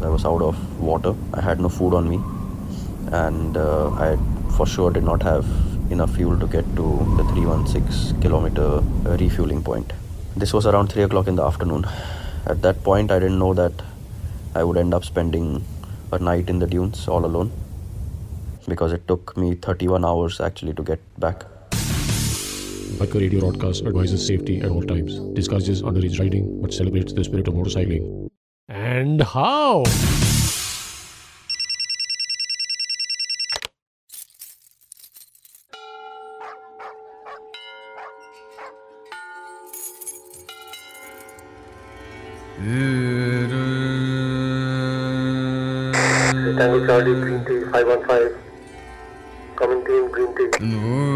I was out of water. I had no food on me, and I for sure did not have enough fuel to get to the 316 kilometer refueling point. This was around 3 o'clock in the afternoon. At that point, I didn't know that I would end up spending a night in the dunes all alone, because it took me 31 hours actually to get back. Biker Radio Broadcast advises safety at all times, discourages underage riding, but celebrates the spirit of motorcycling. And how? Tango Charlie, Green Tea, 515. Coming team, Green Tea. Good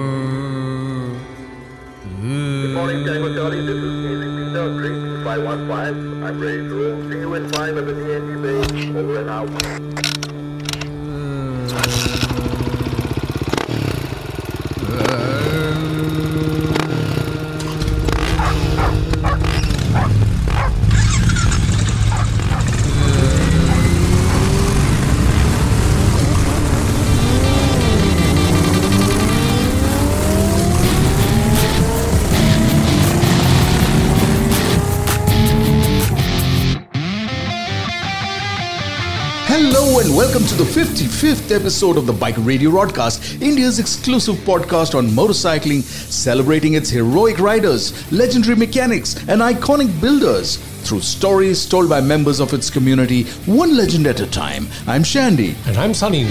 morning, Tango Charlie. This is Music Peter, Green Tea, 515. I'm ready to roll. See you in 5 at the TNT base. Over and out. Hello and welcome to the 55th episode of the Biker Radio Broadcast, India's exclusive podcast on motorcycling, celebrating its heroic riders, legendary mechanics and iconic builders through stories told by members of its community, one legend at a time. I'm Shandy. And I'm Sunny.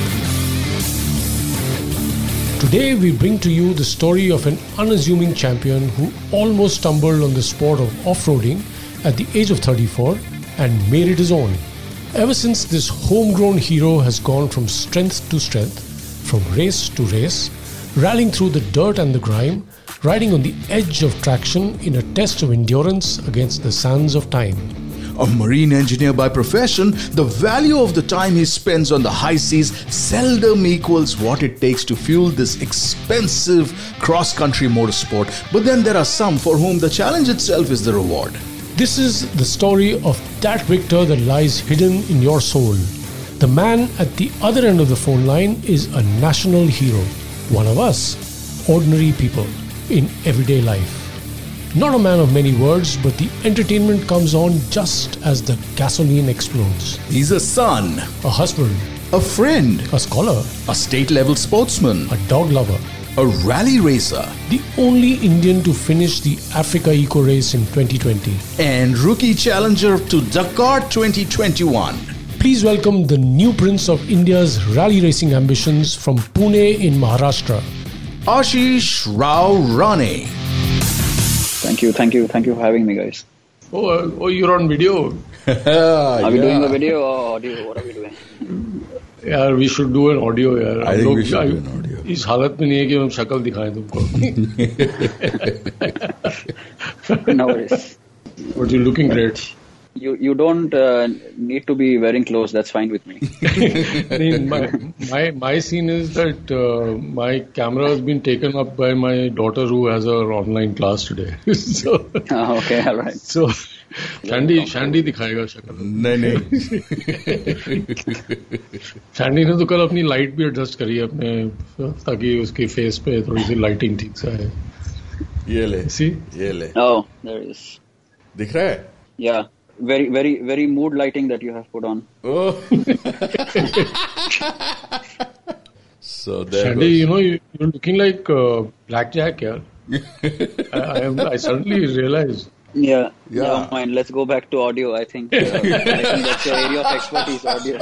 Today we bring to you the story of an unassuming champion who almost stumbled on the sport of off-roading at the age of 34 and made it his own. Ever since, this homegrown hero has gone from strength to strength, from race to race, rallying through the dirt and the grime, riding on the edge of traction in a test of endurance against the sands of time. A marine engineer by profession, the value of the time he spends on the high seas seldom equals what it takes to fuel this expensive cross-country motorsport. But then there are some for whom the challenge itself is the reward. This is the story of that victor that lies hidden in your soul. The man at the other end of the phone line is a national hero. One of us, ordinary people in everyday life. Not a man of many words, but the entertainment comes on just as the gasoline explodes. He's a son, A husband, a friend, a scholar, a state-level sportsman, a dog lover. a rally racer, The only Indian to finish the Africa Eco Race in 2020. and rookie challenger to Dakar 2021. Please welcome the new prince of India's rally racing ambitions from Pune in Maharashtra. Ashish Rao Rane. Thank you for having me, guys. Oh, you're on video. Are we doing a video or audio? What are we doing? यार we should do an audio यार. I think we should do an audio. इस हालत में नहीं है कि हम शक्ल दिखाएं तुमको. No worries. But you're looking great. You don't need to be wearing clothes. That's fine with me. My scene is that my camera has been taken up by my daughter who has her online class today. So Okay, all right. so Shandy दिखाएगा शक्ल. नहीं Shandy ने तो कल अपनी light भी adjust करी है अपने, ताकि उसकी फेस पे थोड़ी सी लाइटिंग ठीक से आए. ये ले See? ये ले Oh, there it is. दिख रहा है. Yeah, very mood lighting that you have put on. Oh. So there Shandy, goes. you know, you're looking like Blackjack, yeah. I suddenly realized. Yeah. Yeah. Never mind. Let's go back to audio. I think that's your area of expertise, audio.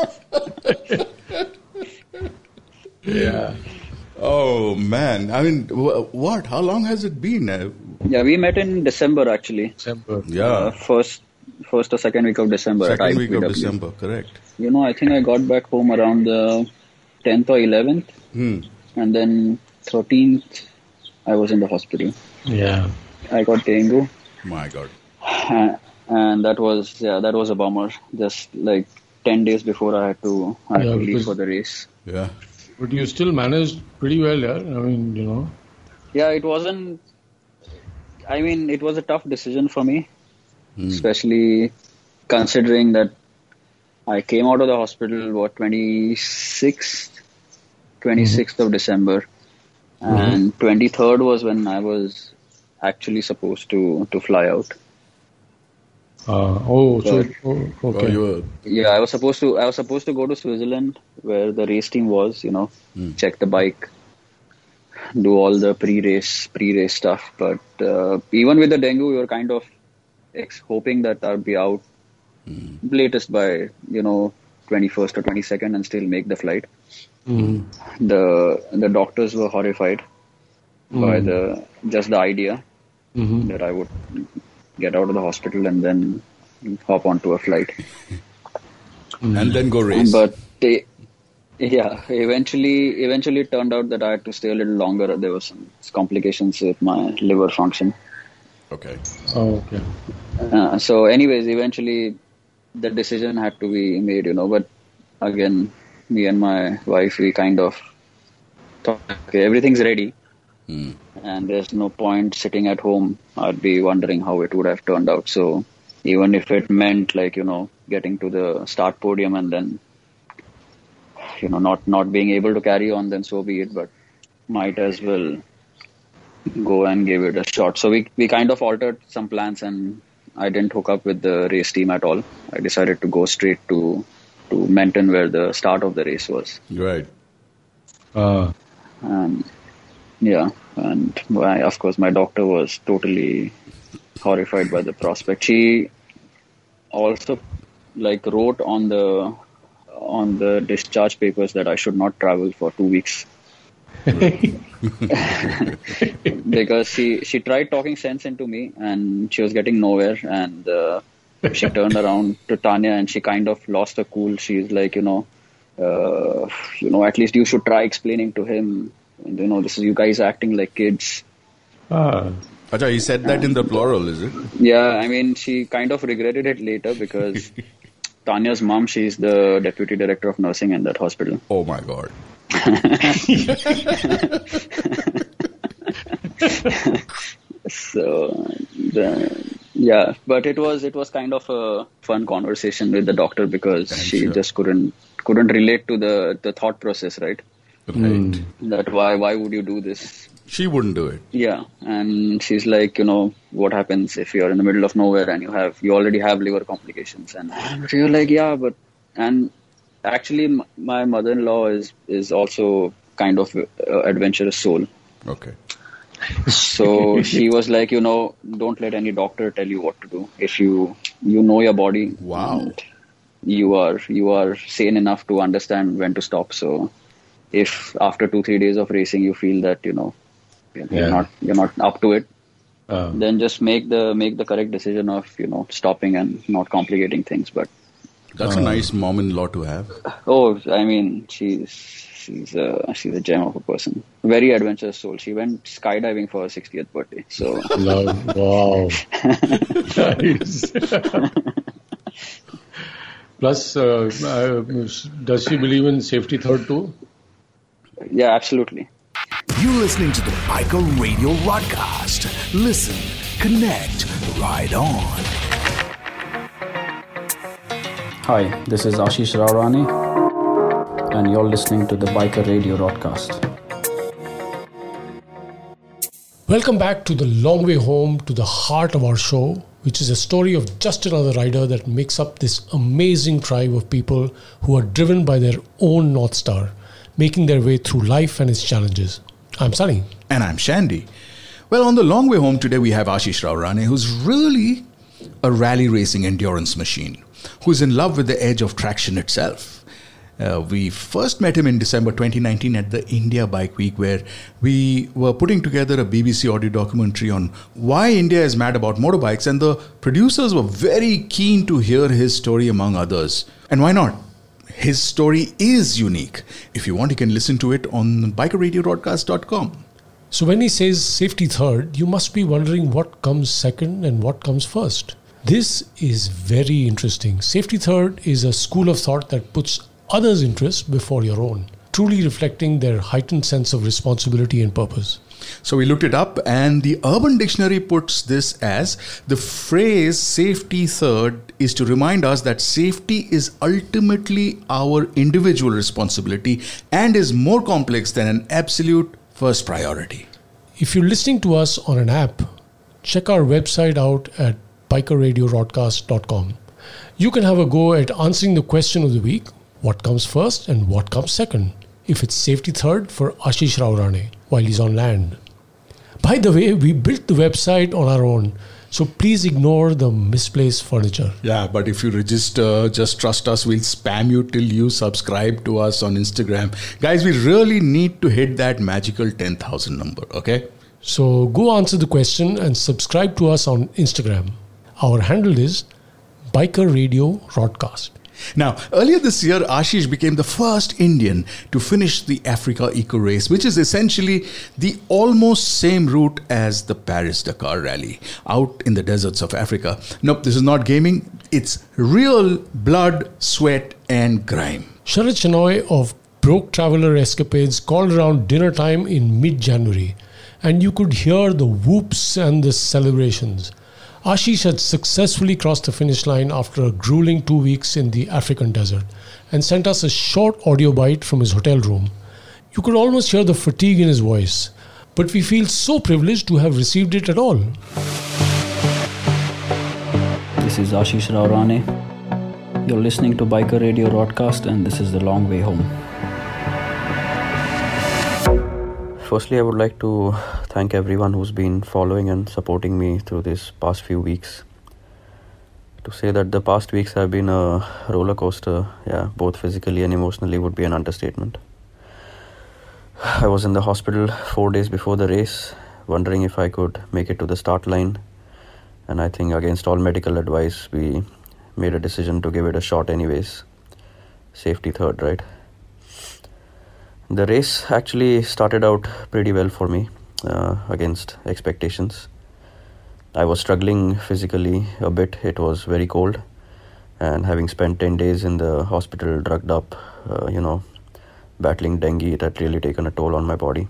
Yeah. Oh man, I mean, what? How long has it been? Yeah, we met in December actually. December. Yeah, First or second week of December. second at week of IPW. December, correct. You know, I think I got back home around the 10th or 11th, and then 13th, I was in the hospital. Yeah. I got dengue, My God. and that was a bummer. Just like 10 days before I had to leave because- for the race. Yeah. But you still managed pretty well, yeah. I mean, you know. Yeah, it wasn't. I mean, it was a tough decision for me, especially considering that I came out of the hospital, 26th of December. And 23rd was when I was actually supposed to fly out. Okay. Yeah, I was supposed to go to Switzerland where the race team was, check the bike, do all the pre-race stuff. But even with the dengue, we were kind of hoping that I'd be out latest by 21st or 22nd and still make the flight. The doctors were horrified by the idea that I would get out of the hospital and then hop onto a flight and then go race. But eventually it turned out that I had to stay a little longer. There were some complications with my liver function. Okay. So anyways, eventually the decision had to be made, but again, me and my wife, we kind of thought, okay, everything's ready. And there's no point sitting at home. I'd be wondering how it would have turned out. So even if it meant getting to the start podium and then, not being able to carry on, then so be it. But might as well go and give it a shot. So we kind of altered some plans and I didn't hook up with the race team at all. I decided to go straight to Menton where the start of the race was. Right. And of course my doctor was totally horrified by the prospect. She also wrote on the discharge papers that I should not travel for 2 weeks. Because she tried talking sense into me and she was getting nowhere, and she turned around to Tanya and she kind of lost her cool. She's like, at least you should try explaining to him. And, this is you guys acting like kids. Acha, he said that in the plural, is it? Yeah, I mean, she kind of regretted it later because Tanya's mom, she's the deputy director of nursing in that hospital. Oh my God. But it was kind of a fun conversation with the doctor because she just couldn't relate to the thought process, right? Right. That why would you do this? She wouldn't do it. Yeah, and she's like, what happens if you're in the middle of nowhere and you already have liver complications? And you're like, yeah, and actually my mother-in-law is also kind of adventurous soul. Okay. So she was like, don't let any doctor tell you what to do. If you know your body, wow, you are sane enough to understand when to stop. So if after 2-3 days of racing you feel that you're not up to it, then just make the correct decision of stopping and not complicating things. But that's a nice mom-in-law to have. Oh, I mean, she's a gem of a person. Very adventurous soul. She went skydiving for her 60th birthday. So wow, nice. Plus, does she believe in safety third too? Yeah, absolutely. You're listening to the Biker Radio Broadcast. Listen, connect, ride on. Hi, this is Ashish Rawrani, and you're listening to the Biker Radio Broadcast. Welcome back to the long way home, to the heart of our show, which is a story of just another rider that makes up this amazing tribe of people who are driven by their own North Star, making their way through life and its challenges. I'm Sunny. And I'm Shandy. Well, on the long way home today, we have Ashish Rawrani, who's really a rally racing endurance machine, who's in love with the edge of traction itself. We first met him in December 2019 at the India Bike Week, where we were putting together a BBC audio documentary on why India is mad about motorbikes, and the producers were very keen to hear his story among others. And why not? His story is unique. If you want, you can listen to it on bikerradiobroadcast.com. So when he says safety third, you must be wondering what comes second and what comes first. This is very interesting. Safety third is a school of thought that puts others' interests before your own, truly reflecting their heightened sense of responsibility and purpose. So we looked it up, and the Urban Dictionary puts this as the phrase safety third is to remind us that safety is ultimately our individual responsibility and is more complex than an absolute first priority. If you're listening to us on an app, check our website out at bikerradiorodcast.com. You can have a go at answering the question of the week, what comes first and what comes second, if it's safety third for Ashish Raurane while he's on land. By the way, we built the website on our own, so please ignore the misplaced furniture. Yeah, but if you register, just trust us, we'll spam you till you subscribe to us on Instagram. Guys, we really need to hit that magical 10,000 number, okay? So go answer the question and subscribe to us on Instagram. Our handle is Biker Radio Rodcast. Now, earlier this year, Ashish became the first Indian to finish the Africa Eco Race, which is essentially the almost same route as the Paris-Dakar Rally out in the deserts of Africa. Nope, this is not gaming. It's real blood, sweat and grime. Sharad Shenoy of Broke Traveler Escapades called around dinner time in mid-January, and you could hear the whoops and the celebrations. Ashish had successfully crossed the finish line after a grueling 2 weeks in the African desert and sent us a short audio bite from his hotel room. You could almost hear the fatigue in his voice, but we feel so privileged to have received it at all. This is Ashish Raurane. You're listening to Biker Radio Broadcast, and this is The Long Way Home. Firstly, I would like to thank everyone who's been following and supporting me through these past few weeks. To say that the past weeks have been a roller coaster, both physically and emotionally, would be an understatement. I was in the hospital 4 days before the race, wondering if I could make it to the start line. And I think against all medical advice, we made a decision to give it a shot anyways. Safety third, right? The race actually started out pretty well for me, against expectations. I was struggling physically a bit. It was very cold, and having spent 10 days in the hospital drugged up, battling dengue, it had really taken a toll on my body.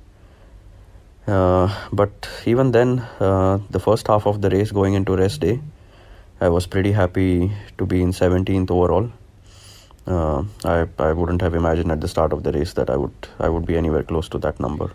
But even then, the first half of the race going into rest day, I was pretty happy to be in 17th overall. I wouldn't have imagined at the start of the race that I would be anywhere close to that number.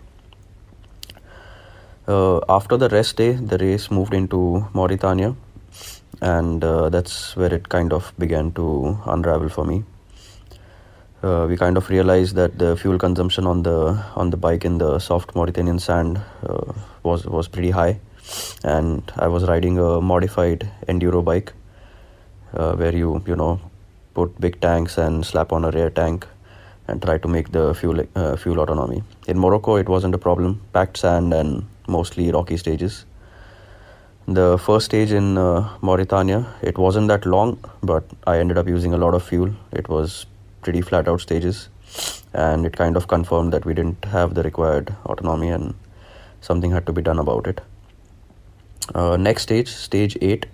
After the rest day, the race moved into Mauritania, and that's where it kind of began to unravel for me. We kind of realized that the fuel consumption on the bike in the soft Mauritanian sand was pretty high, and I was riding a modified enduro bike where you put big tanks and slap on a rear tank and try to make the fuel autonomy. In Morocco, it wasn't a problem. Packed sand and mostly rocky stages. The first stage in Mauritania, it wasn't that long, but I ended up using a lot of fuel. It was pretty flat out stages, and it kind of confirmed that we didn't have the required autonomy and something had to be done about it. Next stage 8,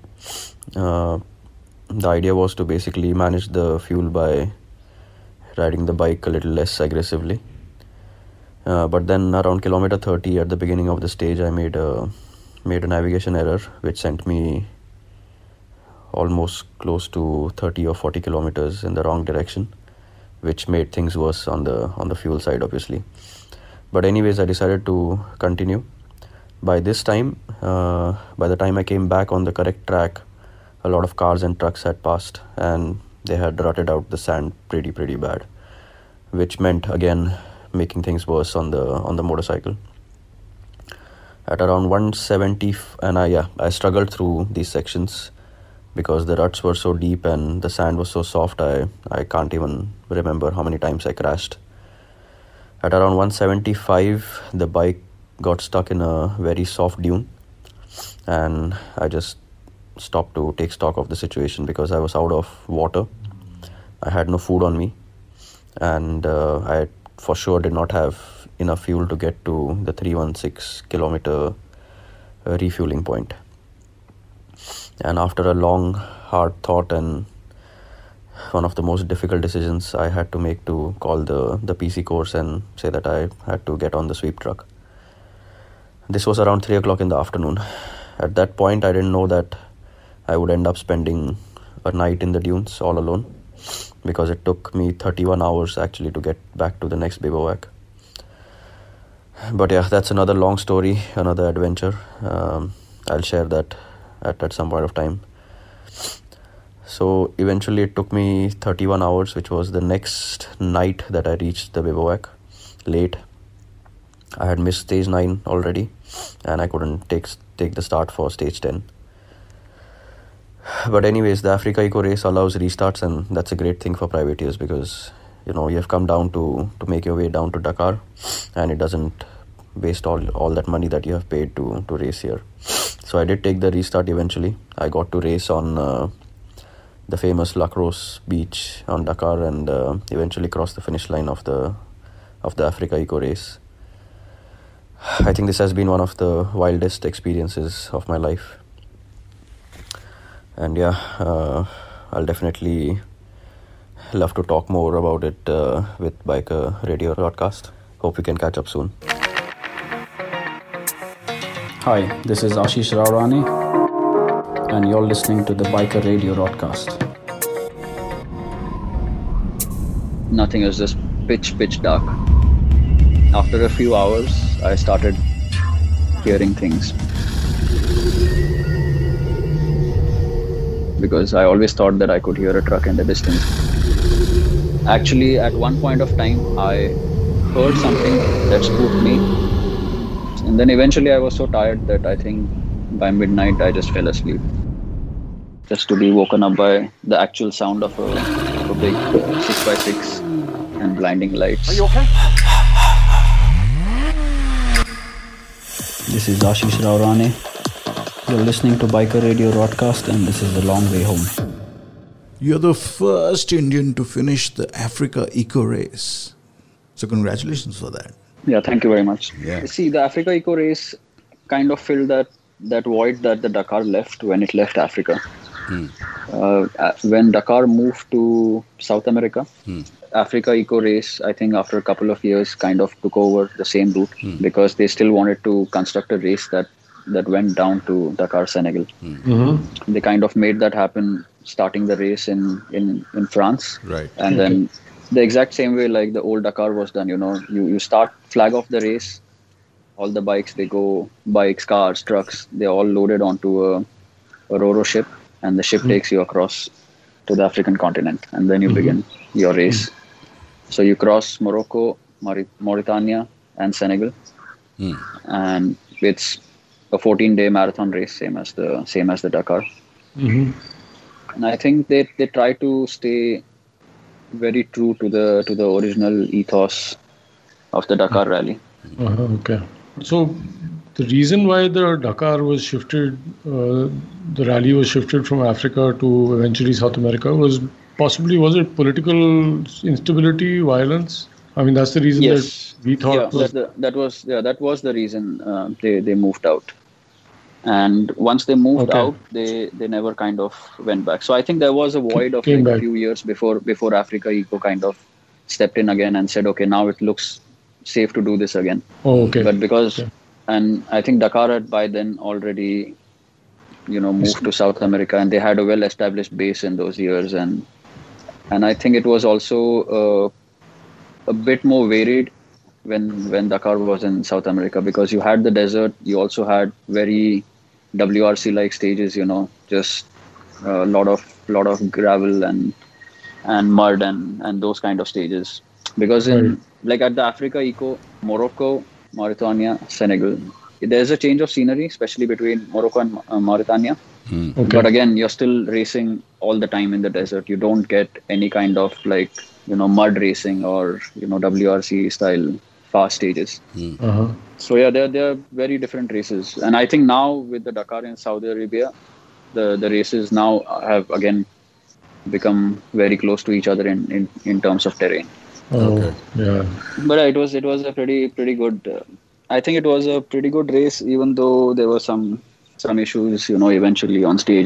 the idea was to basically manage the fuel by riding the bike a little less aggressively. But then around kilometer 30 at the beginning of the stage, I made a navigation error which sent me almost close to 30 or 40 kilometers in the wrong direction, which made things worse on the fuel side, obviously. But anyways, I decided to continue. By this time, by the time I came back on the correct track, a lot of cars and trucks had passed, and they had rutted out the sand pretty bad, which meant again making things worse on the motorcycle. At around 170, and I struggled through these sections because the ruts were so deep and the sand was so soft. I can't even remember how many times I crashed. At around 175, the bike got stuck in a very soft dune, and I just stopped to take stock of the situation because I was out of water. I had no food on me, and I for sure did not have enough fuel to get to the 316 kilometer refueling point. And after a long, hard thought and one of the most difficult decisions I had to make to call the PC course and say that I had to get on the sweep truck. This was around 3 o'clock in the afternoon. At that point, I didn't know that I would end up spending a night in the dunes all alone, because it took me 31 hours actually to get back to the next bivouac. But yeah, that's another long story, another adventure. I'll share that at some point of time. So eventually it took me 31 hours, which was the next night that I reached the bivouac, late. I had missed stage 9 already, and I couldn't take the start for stage 10. But anyways, the Africa Eco Race allows restarts, and that's a great thing for privateers, because you have come down to make your way down to Dakar, and it doesn't waste all that money that you have paid to race here. So I did take the restart eventually. I got to race on the famous Lacrosse beach on Dakar, and eventually crossed the finish line of the Africa Eco Race. I think this has been one of the wildest experiences of my life. And yeah, I'll definitely love to talk more about it with Biker Radio Broadcast. Hope we can catch up soon. Hi, this is Ashish Raurani, and you're listening to the Biker Radio Broadcast. Nothing, is just pitch dark. After a few hours, I started hearing things. Because I always thought that I could hear a truck in the distance. Actually, at one point of time, I heard something that spooked me. And then eventually I was so tired that I think by midnight I just fell asleep. Just to be woken up by the actual sound of a big 6x6 and blinding lights. Are you okay? This is Ashish Raurani. You're listening to Biker Radio Broadcast, and this is The Long Way Home. You're the first Indian to finish the Africa Eco Race. So congratulations for that. Yeah, thank you very much. Yeah. See, the Africa Eco Race kind of filled that void that the Dakar left when it left Africa. When Dakar moved to South America, Africa Eco Race, I think after a couple of years, kind of took over the same route because they still wanted to construct a race that went down to Dakar, Senegal. They kind of made that happen, starting the race in France. Right. And then the exact same way like the old Dakar was done, you start, flag off the race, all the bikes, they go, bikes, cars, trucks, they're all loaded onto a Ro-Ro ship, and the ship takes you across to the African continent, and then you begin your race. So you cross Morocco, Mauritania, and Senegal, and it's a 14-day marathon race, same as the Dakar. And I think they try to stay very true to the original ethos of the Dakar rally. Okay. So the reason why the Dakar was shifted, the rally was shifted from Africa to eventually South America was it political instability, violence? I mean, that's the reason that we thought. That was the reason they moved out. And once they moved out, they never kind of went back. So I think there was a void of a few years before Africa Eco kind of stepped in again and said, okay, now it looks safe to do this again. But because, and I think Dakar had by then already, moved to South America, and they had a well-established base in those years. And I think it was also a bit more varied when Dakar was in South America, because you had the desert, you also had very WRC-like stages, just a lot of gravel and mud and those kind of stages. Because like at the Africa Eco, Morocco, Mauritania, Senegal, there's a change of scenery, especially between Morocco and Mauritania. But again, you're still racing all the time in the desert. You don't get any kind of mud racing or WRC style fast stages. So yeah, they're very different races. And I think now with the Dakar in Saudi Arabia, the races now have again become very close to each other in terms of terrain. Yeah. But it was a pretty good. I think it was a pretty good race, even though there were some issues, eventually on stage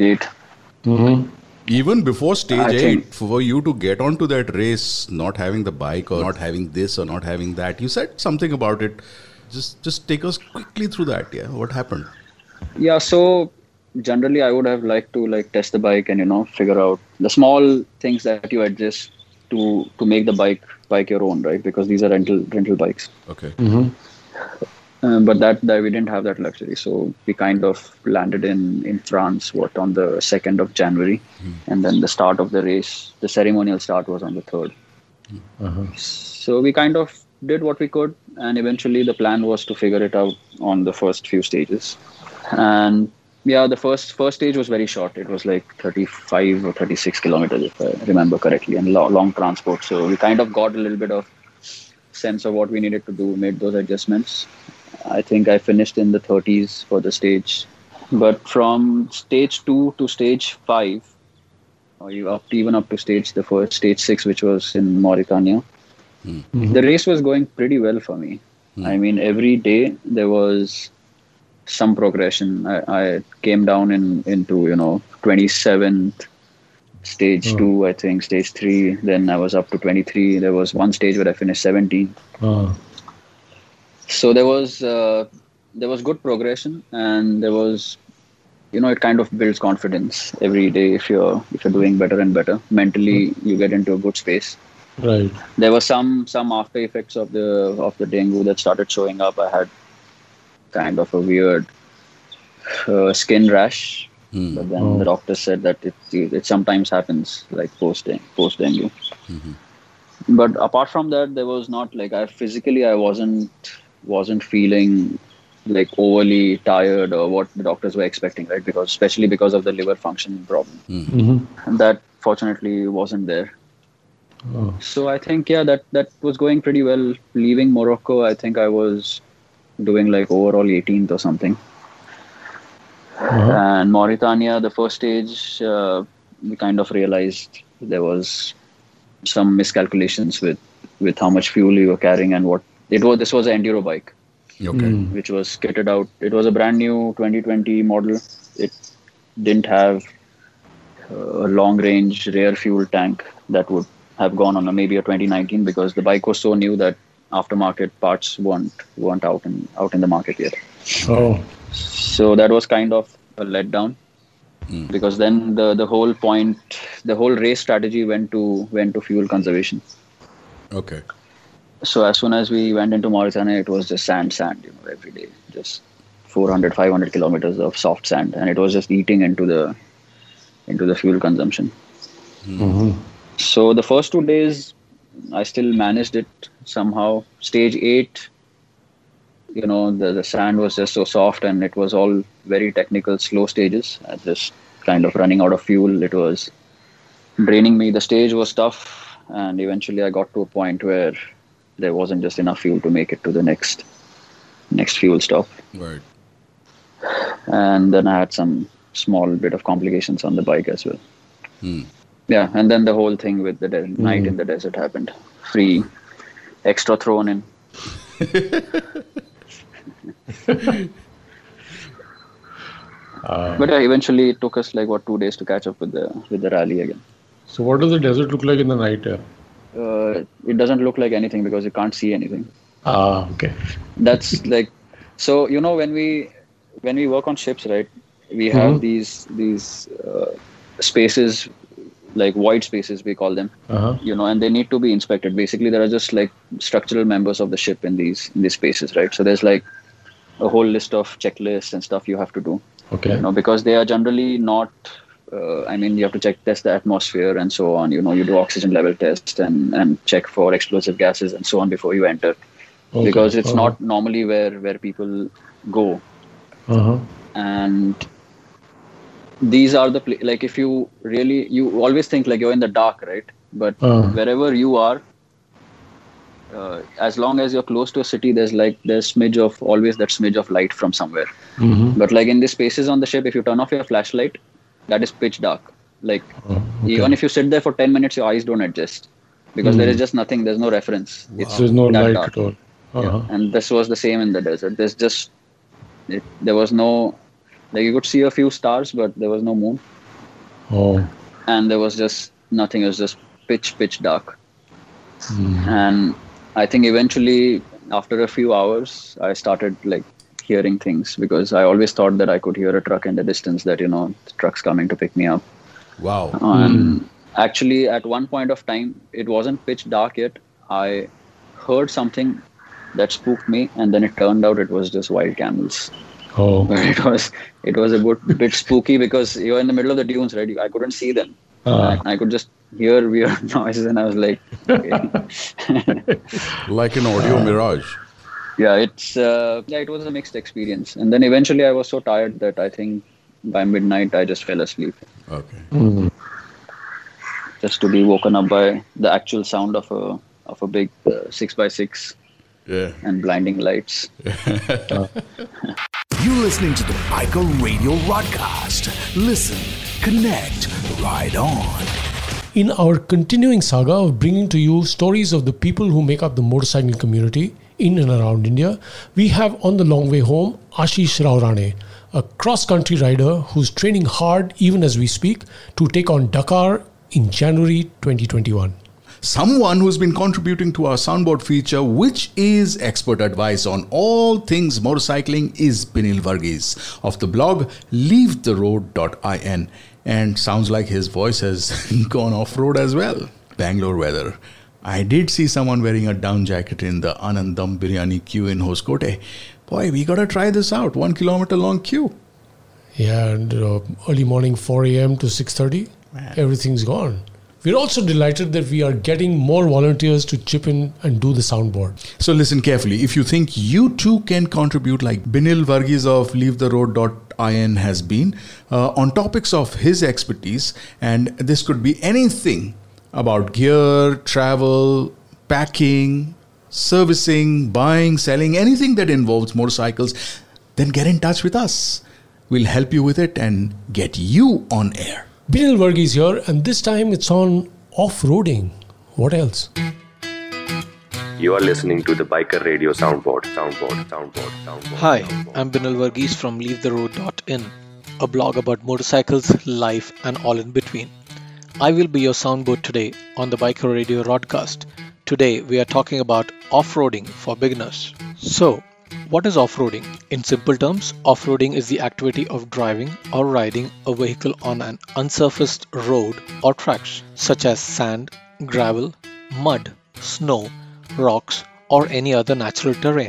8. Even before stage 8, for you to get onto that race, not having the bike or not having this or not having that, you said something about it Just take us quickly through that. Yeah, what happened? Yeah, so generally I would have liked to like test the bike and figure out the small things that you adjust to make the bike your own, right? Because these are rental bikes. Okay. But that we didn't have that luxury, so we kind of landed in France on the 2nd of January, and then the start of the race, the ceremonial start was on the 3rd. So we kind of did what we could, and eventually the plan was to figure it out on the first few stages. And yeah, the first stage was very short. It was like 35 or 36 kilometers, if I remember correctly, and long transport. So we kind of got a little bit of sense of what we needed to do, made those adjustments. I think I finished in the 30s for the stage. But from stage 2 to stage 5, or even up to stage 6, which was in Mauritania, the race was going pretty well for me. I mean, every day there was some progression. I came down into 27th, stage 2, I think, stage 3. Then I was up to 23. There was one stage where I finished 17th. So there was good progression, and there was, it kind of builds confidence every day if you're doing better and better. Mentally, you get into a good space. Right. There were some after effects of the dengue that started showing up. I had kind of a weird skin rash, but then the doctor said that it sometimes happens, like post dengue. But apart from that, there was not like I wasn't feeling like overly tired or what the doctors were expecting, right? Especially because of the liver function problem. And that fortunately wasn't there. So I think, that was going pretty well. Leaving Morocco, I think I was doing like overall 18th or something. And Mauritania, the first stage, we kind of realized there was some miscalculations with how much fuel we were carrying and what it was. This was an enduro bike, which was kitted out. It was a brand new 2020 model. It didn't have a long range rear fuel tank that would have gone on maybe a 2019, because the bike was so new that aftermarket parts weren't out in the market yet. So that was kind of a letdown, because then the whole race strategy went to fuel conservation. Okay. So as soon as we went into Mauritania, it was just sand, every day, just 400-500 kilometers of soft sand, and it was just eating into the fuel consumption. So the first 2 days, I still managed it somehow. Stage 8, the sand was just so soft, and it was all very technical, slow stages. Just kind of running out of fuel. It was draining me. The stage was tough, and eventually I got to a point where there wasn't just enough fuel to make it to the next fuel stop. Right. And then I had some small bit of complications on the bike as well. Yeah, and then the whole thing with the night in the desert happened. Free, extra thrown in. But eventually it took us 2 days to catch up with the rally again. So what does the desert look like in the night here? It doesn't look like anything because you can't see anything. Okay. That's so when we work on ships, right? We have these spaces, like void spaces we call them, and they need to be inspected. Basically, there are just structural members of the ship in these spaces, right? So there's a whole list of checklists and stuff you have to do. Okay. Because they are generally not. You have to test the atmosphere and so on. You do oxygen level test and check for explosive gases and so on before you enter, because it's not normally where people go. And these are if you always think you're in the dark, right? But wherever you are, as long as you're close to a city, there's always that smidge of light from somewhere. But in these spaces on the ship, if you turn off your flashlight, that is pitch dark. Even if you sit there for 10 minutes, your eyes don't adjust, because there is just nothing. There's no reference. Wow. There's no light dark at all. Yeah. And this was the same in the desert. There was no, you could see a few stars, but there was no moon. And there was just nothing. It was just pitch dark. And I think eventually after a few hours, I started like hearing things, because I always thought that I could hear a truck in the distance, that, the truck's coming to pick me up. Wow. And actually, at one point of time, it wasn't pitch dark yet. I heard something that spooked me, and then it turned out it was just wild camels. Oh. But it was a bit spooky, because you're in the middle of the dunes, right? I couldn't see them. I could just hear weird noises, and I was like, okay. Like an audio mirage. Yeah, it was a mixed experience. And then eventually I was so tired that I think by midnight I just fell asleep. Okay. Just to be woken up by the actual sound of a big 6x6 Yeah. and blinding lights. You're listening to the Biker Radio Broadcast. Listen, connect, ride on. In our continuing saga of bringing to you stories of the people who make up the motorcycling community in and around India, we have on the long way home Ashish Raurane, a cross-country rider who's training hard even as we speak to take on Dakar in January 2021. Someone who's been contributing to our soundboard feature, which is expert advice on all things motorcycling, is Binil Varghese of the blog leavetheroad.in. And sounds like his voice has gone off-road as well. Bangalore weather. I did see someone wearing a down jacket in the Anandam Biryani queue in Hoskote. Boy, we gotta try this out. 1 kilometer long queue. Yeah, and early morning 4 a.m. to 6:30, everything's gone. We're also delighted that we are getting more volunteers to chip in and do the soundboard. So listen carefully. If you think you too can contribute like Binil Varghese of leavetheroad.in has been on topics of his expertise, and this could be anything about gear, travel, packing, servicing, buying, selling, anything that involves motorcycles, then get in touch with us. We'll help you with it and get you on air. Binil Varghese here, and this time it's on off-roading. What else? You are listening to the Biker Radio Soundboard. Hi, I'm Binil Varghese from leavetheroad.in, a blog about motorcycles, life, and all in between. I will be your soundboard today on the Biker Radio Broadcast. Today we are talking about off-roading for beginners. So, what is off-roading? In simple terms, off-roading is the activity of driving or riding a vehicle on an unsurfaced road or tracks, such as sand, gravel, mud, snow, rocks, or any other natural terrain.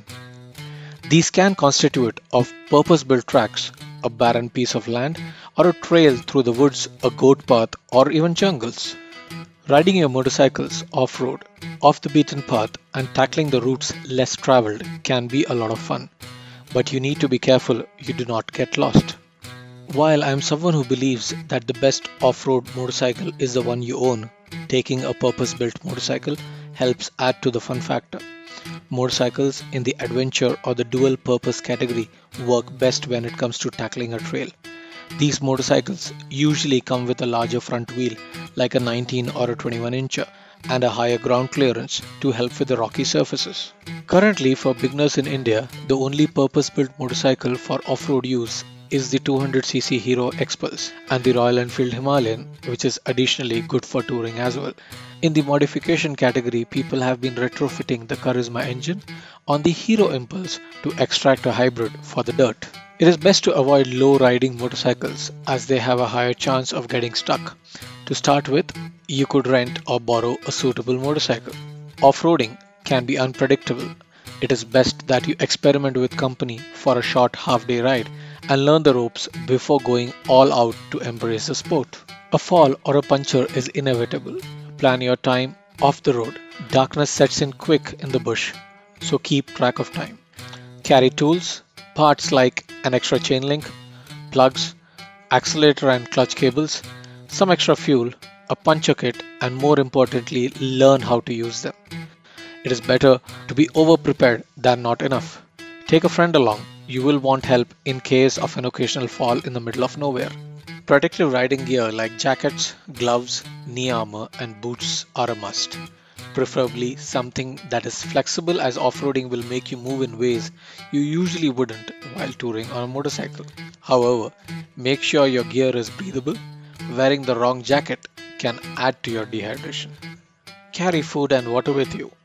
These can constitute of purpose-built tracks, a barren piece of land, or a trail through the woods, a goat path, or even jungles. Riding your motorcycles off-road, off the beaten path, and tackling the routes less traveled can be a lot of fun, but you need to be careful you do not get lost. While I am someone who believes that the best off-road motorcycle is the one you own, taking a purpose-built motorcycle helps add to the fun factor. Motorcycles in the adventure or the dual purpose category work best when it comes to tackling a trail. These motorcycles usually come with a larger front wheel like a 19 or a 21 incher and a higher ground clearance to help with the rocky surfaces. Currently, for beginners in India, the only purpose-built motorcycle for off-road use is the 200cc Hero Xpulse and the Royal Enfield Himalayan, which is additionally good for touring as well. In the modification category, people have been retrofitting the Charisma engine on the Hero Impulse to extract a hybrid for the dirt. It is best to avoid low-riding motorcycles as they have a higher chance of getting stuck. To start with, you could rent or borrow a suitable motorcycle. Off-roading can be unpredictable. It is best that you experiment with company for a short half-day ride and learn the ropes before going all out to embrace the sport. A fall or a puncture is inevitable. Plan your time off the road. Darkness sets in quick in the bush, so keep track of time. Carry tools, parts like an extra chain link, plugs, accelerator and clutch cables, some extra fuel, a puncture kit, and more importantly, learn how to use them. It is better to be over-prepared than not enough. Take a friend along. You will want help in case of an occasional fall in the middle of nowhere. Protective riding gear like jackets, gloves, knee armor, and boots are a must. Preferably something that is flexible, as off-roading will make you move in ways you usually wouldn't while touring on a motorcycle. However, make sure your gear is breathable. Wearing the wrong jacket can add to your dehydration. Carry food and water with you.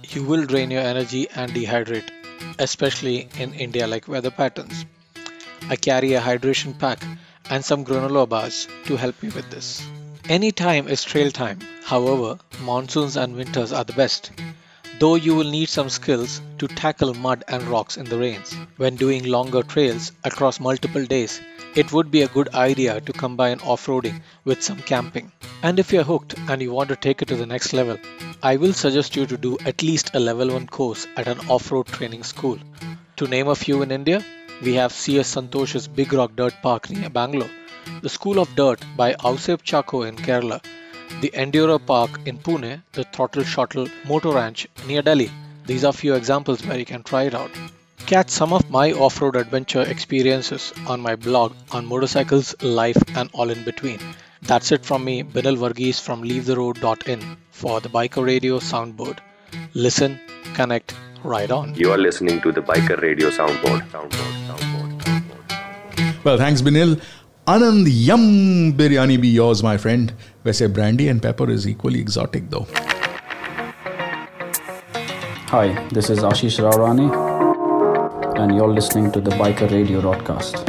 you will drain your energy and dehydrate, especially in India like weather patterns. I carry a hydration pack and some granola bars to help me with this. Any time is trail time, however, monsoons and winters are the best. Though you will need some skills to tackle mud and rocks in the rains. When doing longer trails across multiple days, it would be a good idea to combine off-roading with some camping. And if you're hooked and you want to take it to the next level, I will suggest you to do at least a level 1 course at an off-road training school. To name a few in India, we have C.S. Santosh's Big Rock Dirt Park near Bangalore, the School of Dirt by Ausep Chako in Kerala, the Enduro Park in Pune, the Throttle Shuttle Motor Ranch near Delhi. These are few examples where you can try it out. Catch some of my off-road adventure experiences on my blog on motorcycles, life and all in between. That's it from me, Binal Varghese from leavetheroad.in for the Biker Radio soundboard. Listen, connect, ride on. You are listening to the Biker Radio soundboard. Well, thanks, Binil. Anand, yum biryani be yours, my friend. वैसे brandy and pepper is equally exotic, though. Hi, this is Ashish Rawrani, and you're listening to the Biker Radio broadcast.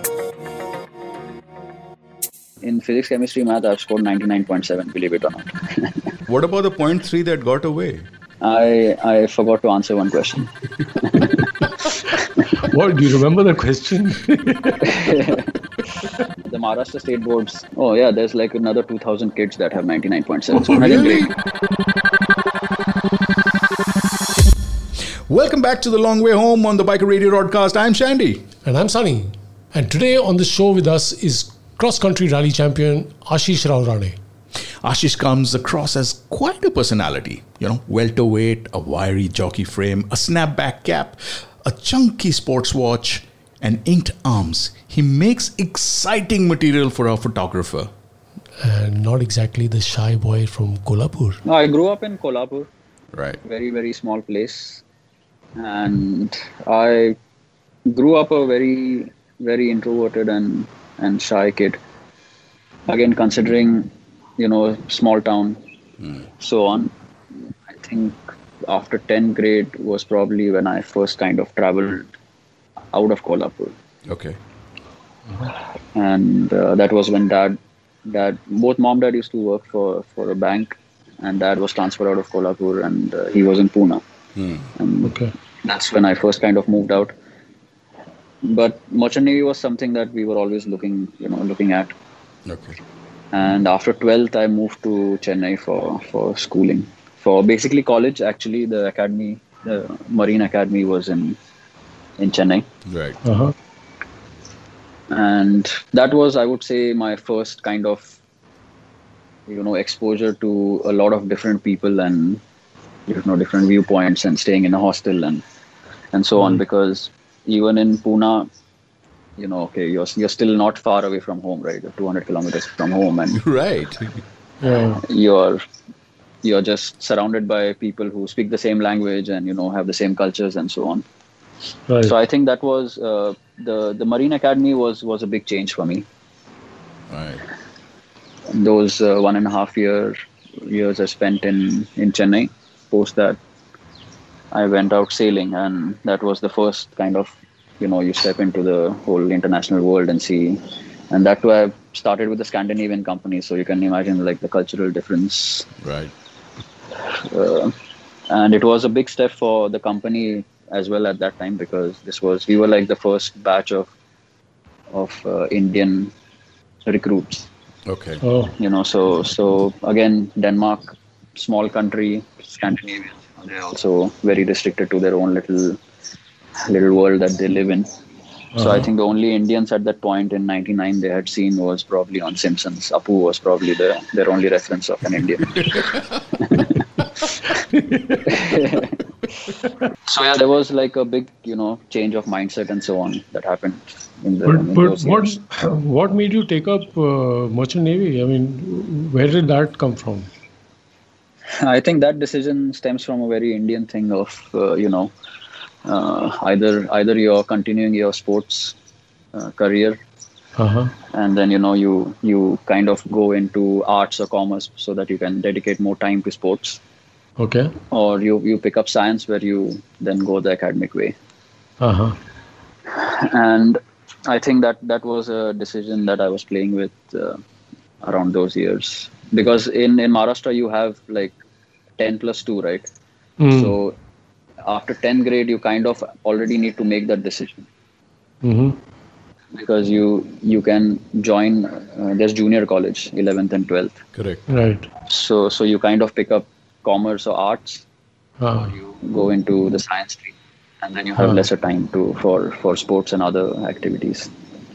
In physics, chemistry, math, I've scored 99.7, believe it or not. What about the 0.3 that got away? I forgot to answer one question. What? Do you remember the question? The Maharashtra State Boards. Oh yeah, there's like another 2,000 kids that have 99.7. Oh, really? Welcome back to The Long Way Home on the Biker Radio broadcast. I'm Shandy. And I'm Sunny. And today on the show with us is cross-country rally champion Ashish Rawrane. Ashish comes across as quite a personality. You know, welterweight, a wiry jockey frame, a snapback cap, a chunky sports watch, and inked arms. He makes exciting material for a photographer. And not exactly the shy boy from Kolhapur. No, I grew up in Kolhapur. Right. Very, very small place. And I grew up a very, very introverted and shy kid. Again, considering, small town, so on. I think after 10th grade was probably when I first kind of traveled out of Kolhapur. Okay. And that was when dad, both mom and dad used to work for a bank, and dad was transferred out of Kolhapur, and he was in Pune. And Okay. that's when I first kind of moved out. But Merchant Navy was something that we were always looking at. Okay. And after 12th, I moved to Chennai for schooling. For basically college, actually, the academy, the Marine Academy was in Chennai. Right. Uh-huh. And that was, I would say, my first kind of, exposure to a lot of different people and, different viewpoints, and staying in a hostel and so on. Because even in Pune, you're still not far away from home, right? You're 200 kilometers from home, and Right. Yeah. you're just surrounded by people who speak the same language and have the same cultures and so on. Right. So I think that was the Marine Academy was a big change for me. Right. Those 1.5 years I spent in Chennai. Post that, I went out sailing, and that was the first kind of, you step into the whole international world and see. And that too, I started with the Scandinavian company, so you can imagine like the cultural difference. Right. And it was a big step for the company as well at that time, because we were like the first batch of Indian recruits. Okay. Oh. So again, Denmark, small country, Scandinavian, they're also very restricted to their own little world that they live in. So I think the only Indians at that point in 99 they had seen was probably on Simpsons. Apu was probably their only reference of an Indian. So yeah, there was like a big, change of mindset and so on that happened in But those years. what made you take up Merchant Navy? I mean, where did that come from? I think that decision stems from a very Indian thing of, either you're continuing your sports career, Uh-huh. and then you kind of go into arts or commerce so that you can dedicate more time to sports, Okay. or you pick up science where you then go the academic way. Uh-huh. And I think that was a decision that I was playing with around those years, because in Maharashtra you have like 10 plus 2, right? So after 10th grade you kind of already need to make that decision, because you can join there's junior college 11th and 12th. Correct. Right. So you kind of pick up commerce or arts, Uh, you go into the science stream, and then you have lesser time for sports and other activities.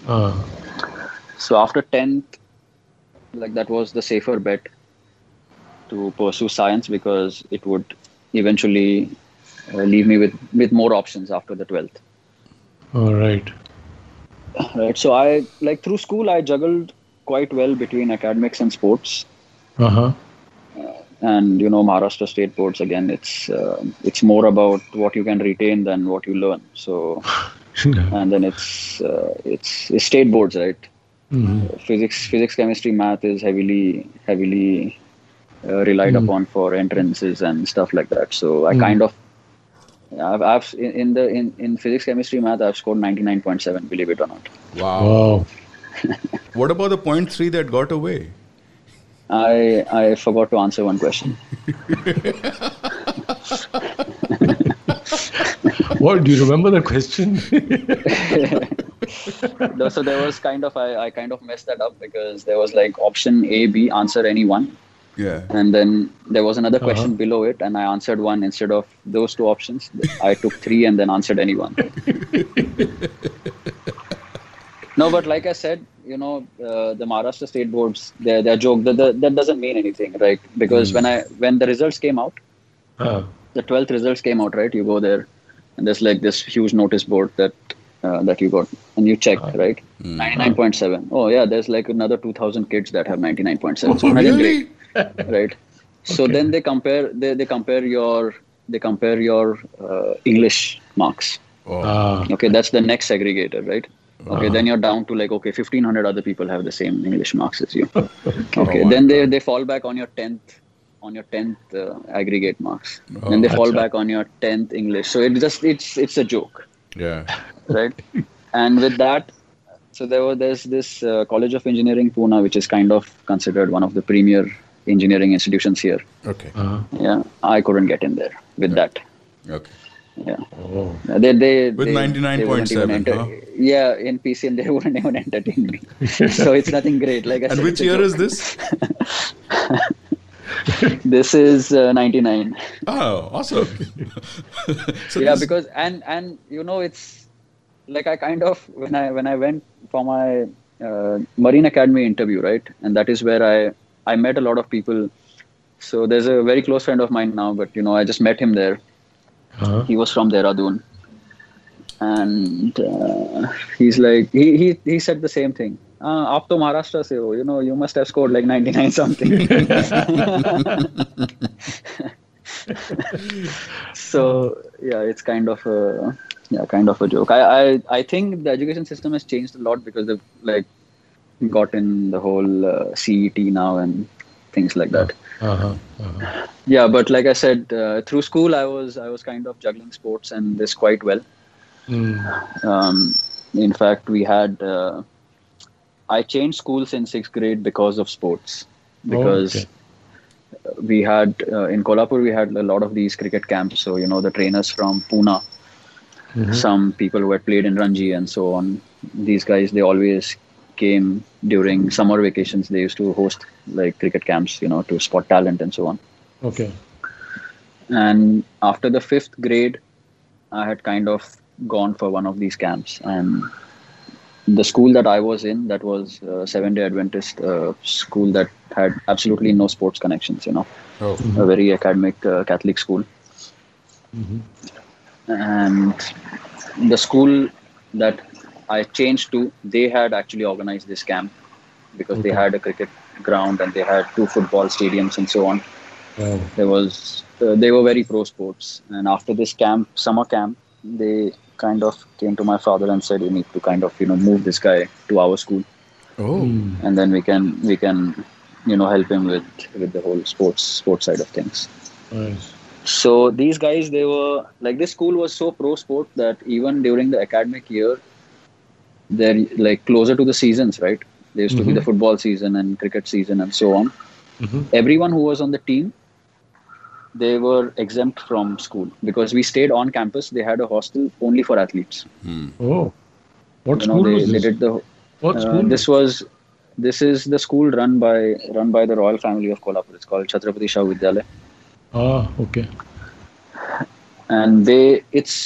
So after 10th, like that was the safer bet to pursue science, because it would eventually leave me with more options after the 12th. all right. Right. So I, like, through school I juggled quite well between academics and sports. Uh-huh. And Maharashtra state boards, again, it's more about what you can retain than what you learn. So and then it's state boards, right? Physics, chemistry, math is heavily relied upon for entrances and stuff like that. So I kind of, I've in physics, chemistry, math, I've scored 99.7, believe it or not. Wow. What about the 0.3 that got away? I forgot to answer one question. What, do you remember the question? No, so there was kind of, I kind of messed that up, because there was like option A, B, answer any one. Yeah. And then there was another question below it, and I answered one instead of those two options. I took 3 and then answered any one. No, but like I said, the Maharashtra state boards, their joke, that doesn't mean anything, right? Because when the results came out, the 12th results came out, right? You go there, and there's like this huge notice board that you got, and you check, right? 99.7. Oh yeah, there's like another 2,000 kids that have 99.7. So nothing great, right? So then they compare your English marks. Okay, that's the next segregator, right? Okay, then you're down to like, okay, 1,500 other people have the same English marks as you. Okay, then they fall back on your 10th aggregate marks. Then they fall back on your 10th English. So it's a joke. Yeah. Right. And with that, so there's this College of Engineering Pune, which is kind of considered one of the premier engineering institutions here. Okay. Yeah, I couldn't get in there with that. Okay. Yeah. They With 99.7, Yeah, in PCM they wouldn't even entertain me. So it's nothing great. Like I said, and which year is this? This is 99. Oh, awesome. So yeah, because and it's like, I kind of, when I went for my Marine Academy interview, right, and that is where I met a lot of people. So there's a very close friend of mine now, but I just met him there. He was from Dehradun, and he's like, he said the same thing. Aap to Maharashtra se ho, you must have scored like 99 something. So yeah, it's kind of a joke. I think the education system has changed a lot, because they've like gotten the whole CET now and things like that. Yeah, but like I said, through school I was kind of juggling sports and this quite well. In fact, we had I changed schools in 6th grade because of sports, because we had in Kolhapur we had a lot of these cricket camps. So the trainers from Pune, some people who had played in Ranji and so on, these guys, they always came during summer vacations. They used to host like cricket camps, to spot talent and so on. Okay. And after the 5th grade, I had kind of gone for one of these camps, and the school that I was in, that was Seventh-day Adventist school that had absolutely no sports connections, a very academic Catholic school. And the school that I changed to, they had actually organized this camp, because they had a cricket ground and they had 2 football stadiums and so on. They were very pro sports. And after this summer camp, they kind of came to my father and said, you need to kind of move this guy to our school. And then we can help him with the whole sports side of things. Nice. So these guys, they were like, this school was so pro sport that even during the academic year, they're like closer to the seasons, right? There used to be the football season and cricket season and so on. Everyone who was on the team, they were exempt from school because we stayed on campus. They had a hostel only for athletes. Oh, what You know, school they, was they this? did the What school? this is the school run by the royal family of Kolhapur. It's called Chhatrapati Shah Vidyalaya, Okay. and the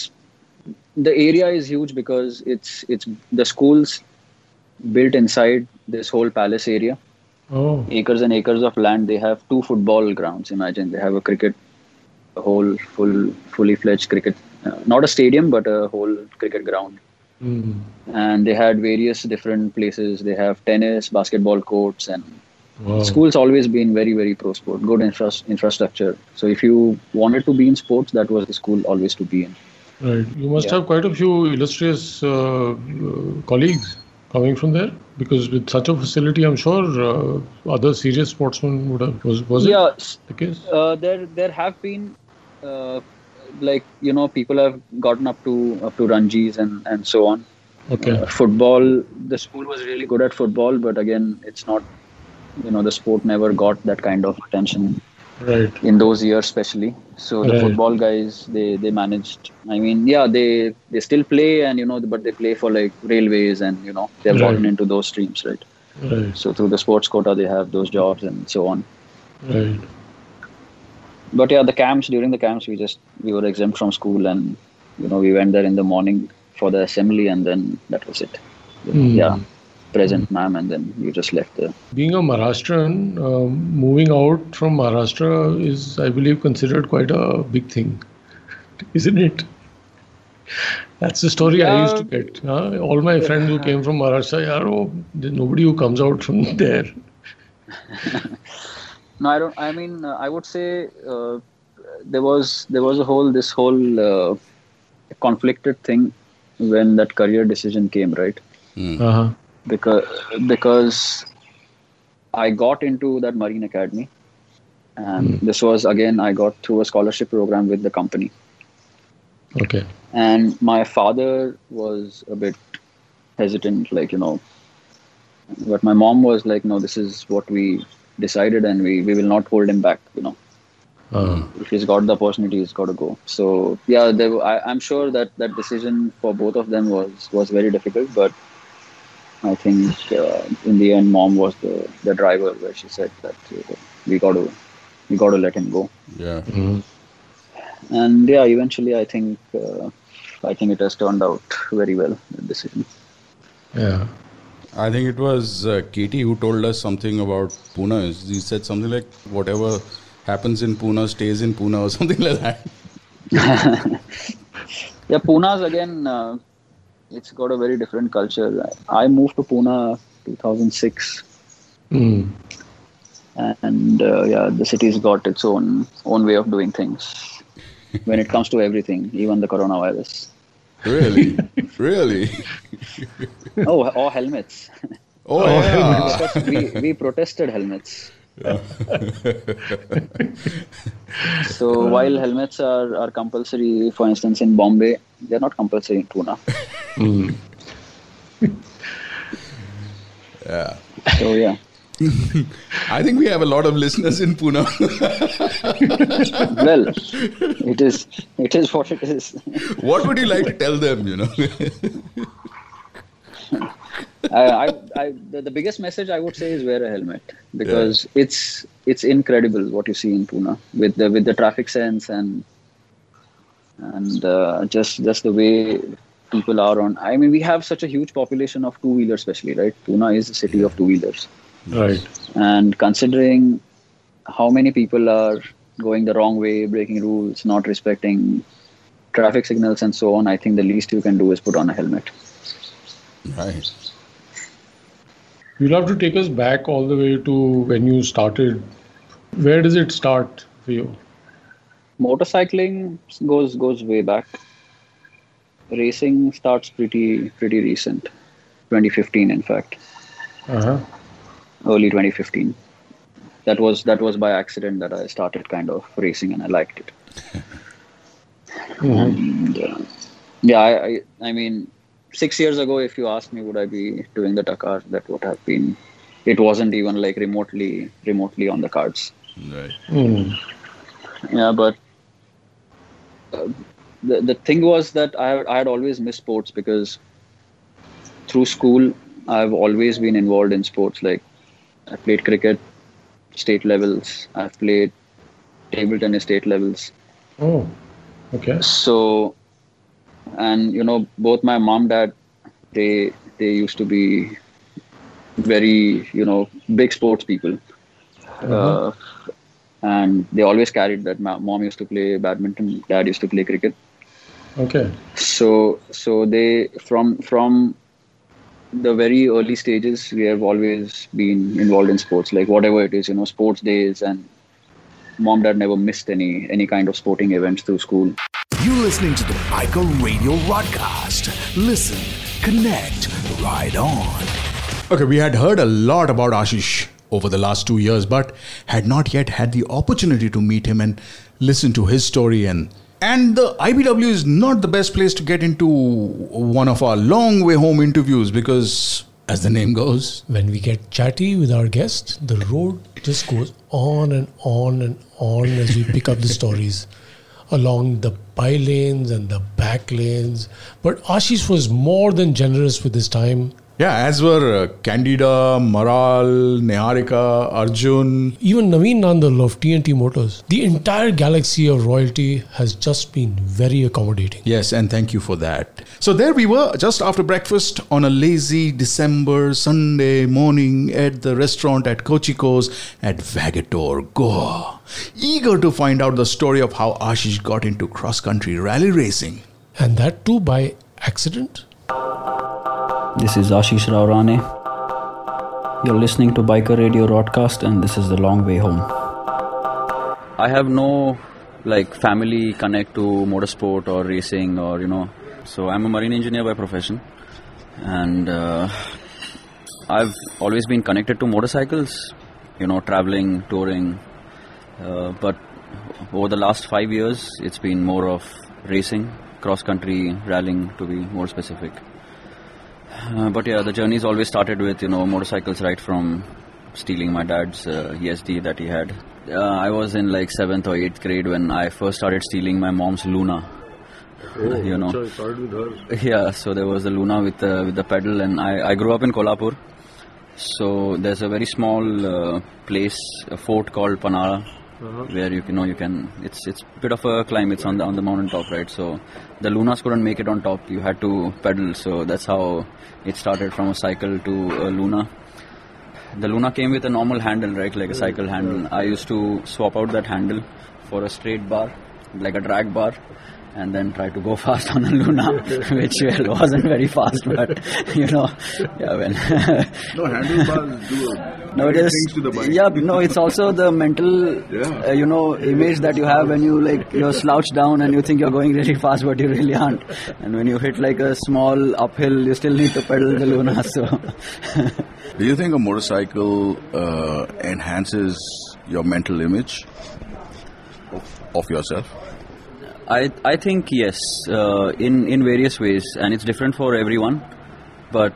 area is huge because it's the school's built inside this whole palace area. Oh, Acres and acres of land. They have 2 football grounds. Imagine they have a whole fully fledged cricket, not a stadium but a whole cricket ground. And they had various different places. They have tennis, basketball courts, and wow. school's always been very, very pro sport. Good infrastructure. So if you wanted to be in sports, that was the school always to be in. Right. You must have quite a few illustrious colleagues coming from there, because with such a facility, I'm sure other serious sportsmen would have. Was it the case? There have been like, you know, people have gotten up to Ranjis and so on. Okay. Football, the school was really good at football, but again, it's not, you know, the sport never got that kind of attention Right. in those years, especially. So the Right. football guys, they managed. I mean, yeah, they still play, and you know, but they play for like railways, and you know, they've Right. gotten into those streams, right? Right. So through the sports quota, they have those jobs and so on. Right. But yeah, during the camps, we were exempt from school, and you know, we went there in the morning for the assembly, and then that was it. Yeah, present, ma'am, and then you just left there. Being a Maharashtrian, moving out from Maharashtra is, I believe, considered quite a big thing, isn't it? That's the story I used to get. All my friends who came from Maharashtra, there's nobody who comes out from there. No, I don't. I mean, I would say there was this whole conflicted thing when that career decision came, right? Because I got into that Marine Academy, and this was, again, I got through a scholarship program with the company. Okay. And my father was a bit hesitant, like, you know, but my mom was like, no, this is what we decided, and we will not hold him back, you know. If he's got the opportunity, he's got to go. So yeah, I'm sure that decision for both of them was very difficult, but I think in the end, mom was the driver, where she said that we got to let him go. Yeah. And yeah, eventually, I think it has turned out very well, the decision. Yeah. I think it was Katie who told us something about Pune. He said something like, whatever happens in Pune stays in Pune, or something like that. Yeah, Pune's, again, it's got a very different culture. I moved to Pune 2006. And yeah, the city's got its own way of doing things when it comes to everything, even the coronavirus. Really? Really? Oh, or helmets. Oh, yeah. Because we protested helmets. So while helmets are compulsory, for instance, in Bombay, they're not compulsory in Pune. Yeah. So yeah. I think we have a lot of listeners in Pune. Well, it is what it is. What would you like to tell them, you know? The biggest message I would say is wear a helmet, because it's incredible what you see in Pune with the traffic sense and just the way people are on. I mean, we have such a huge population of two-wheelers, especially, right? Pune is a city of two-wheelers. Right. And considering how many people are going the wrong way, breaking rules, not respecting traffic signals and so on, I think the least you can do is put on a helmet. Right. You'll have to take us back all the way to when you started. Where does it start for you? Motorcycling goes way back. Racing starts pretty recent, 2015 in fact. Early 2015. that was by accident that I started kind of racing, and I liked it. And, I mean, 6 years ago, if you asked me, would I be doing the Dakar, that would have been. It wasn't even like remotely on the cards. Right. Yeah, but the thing was that I had always missed sports, because through school I've always been involved in sports. Like, I played cricket state levels, I've played table tennis state levels. Oh, okay. So, and both my mom, dad, they used to be very big sports people. And they always carried that. Mom used to play badminton, dad used to play cricket. Okay. So they from the very early stages, we have always been involved in sports, like whatever it is, sports days, and mom, dad never missed any kind of sporting events through school. You're listening to the Biker Radio Broadcast. Listen, connect, ride on. Okay, we had heard a lot about Ashish over the last 2 years, but had not yet had the opportunity to meet him and listen to his story. And the IBW is not the best place to get into one of our long way home interviews, because, as the name goes, when we get chatty with our guests, the road just goes on and on and on as we pick up the stories along the by lanes and the back lanes. But Ashish was more than generous with his time. Yeah, as were Candida, Maral, Niharika, Arjun. Even Naveen Nandal of TNT Motors. The entire galaxy of royalty has just been very accommodating. Yes, and thank you for that. So there we were, just after breakfast on a lazy December Sunday morning at the restaurant at Kochiko's at Vagator, Goa. Eager to find out the story of how Ashish got into cross-country rally racing. And that too by accident? This is Ashish Raurane. You're listening to Biker Radio Broadcast, and this is The Long Way Home. I have no family connect to motorsport or racing or so I'm a marine engineer by profession, and I've always been connected to motorcycles, traveling, touring, but over the last 5 years it's been more of racing, cross-country rallying to be more specific. But yeah, the journey's always started with, motorcycles, right from stealing my dad's ESD that he had. I was in 7th or 8th grade when I first started stealing my mom's Luna. So I started with her. Yeah, so there was the Luna with the pedal, and I grew up in Kolhapur. So there's a very small place, a fort called Panara, where you can it's a bit of a climb. It's on the mountain top, right? So the Lunas couldn't make it on top. You had to pedal. So that's how it started, from a cycle to a Luna. The Luna came with a normal handle, right, like a cycle handle. I used to swap out that handle for a straight bar, like a drag bar, and then try to go fast on a Luna, which wasn't very fast, but yeah, when no, handlebars do things to the bike. Yeah, no, it's also the mental, image that you have when you're slouched down and you think you're going really fast, but you really aren't. And when you hit a small uphill, you still need to pedal the Luna. So, do you think a motorcycle enhances your mental image of yourself? I think yes, in various ways, and it's different for everyone. But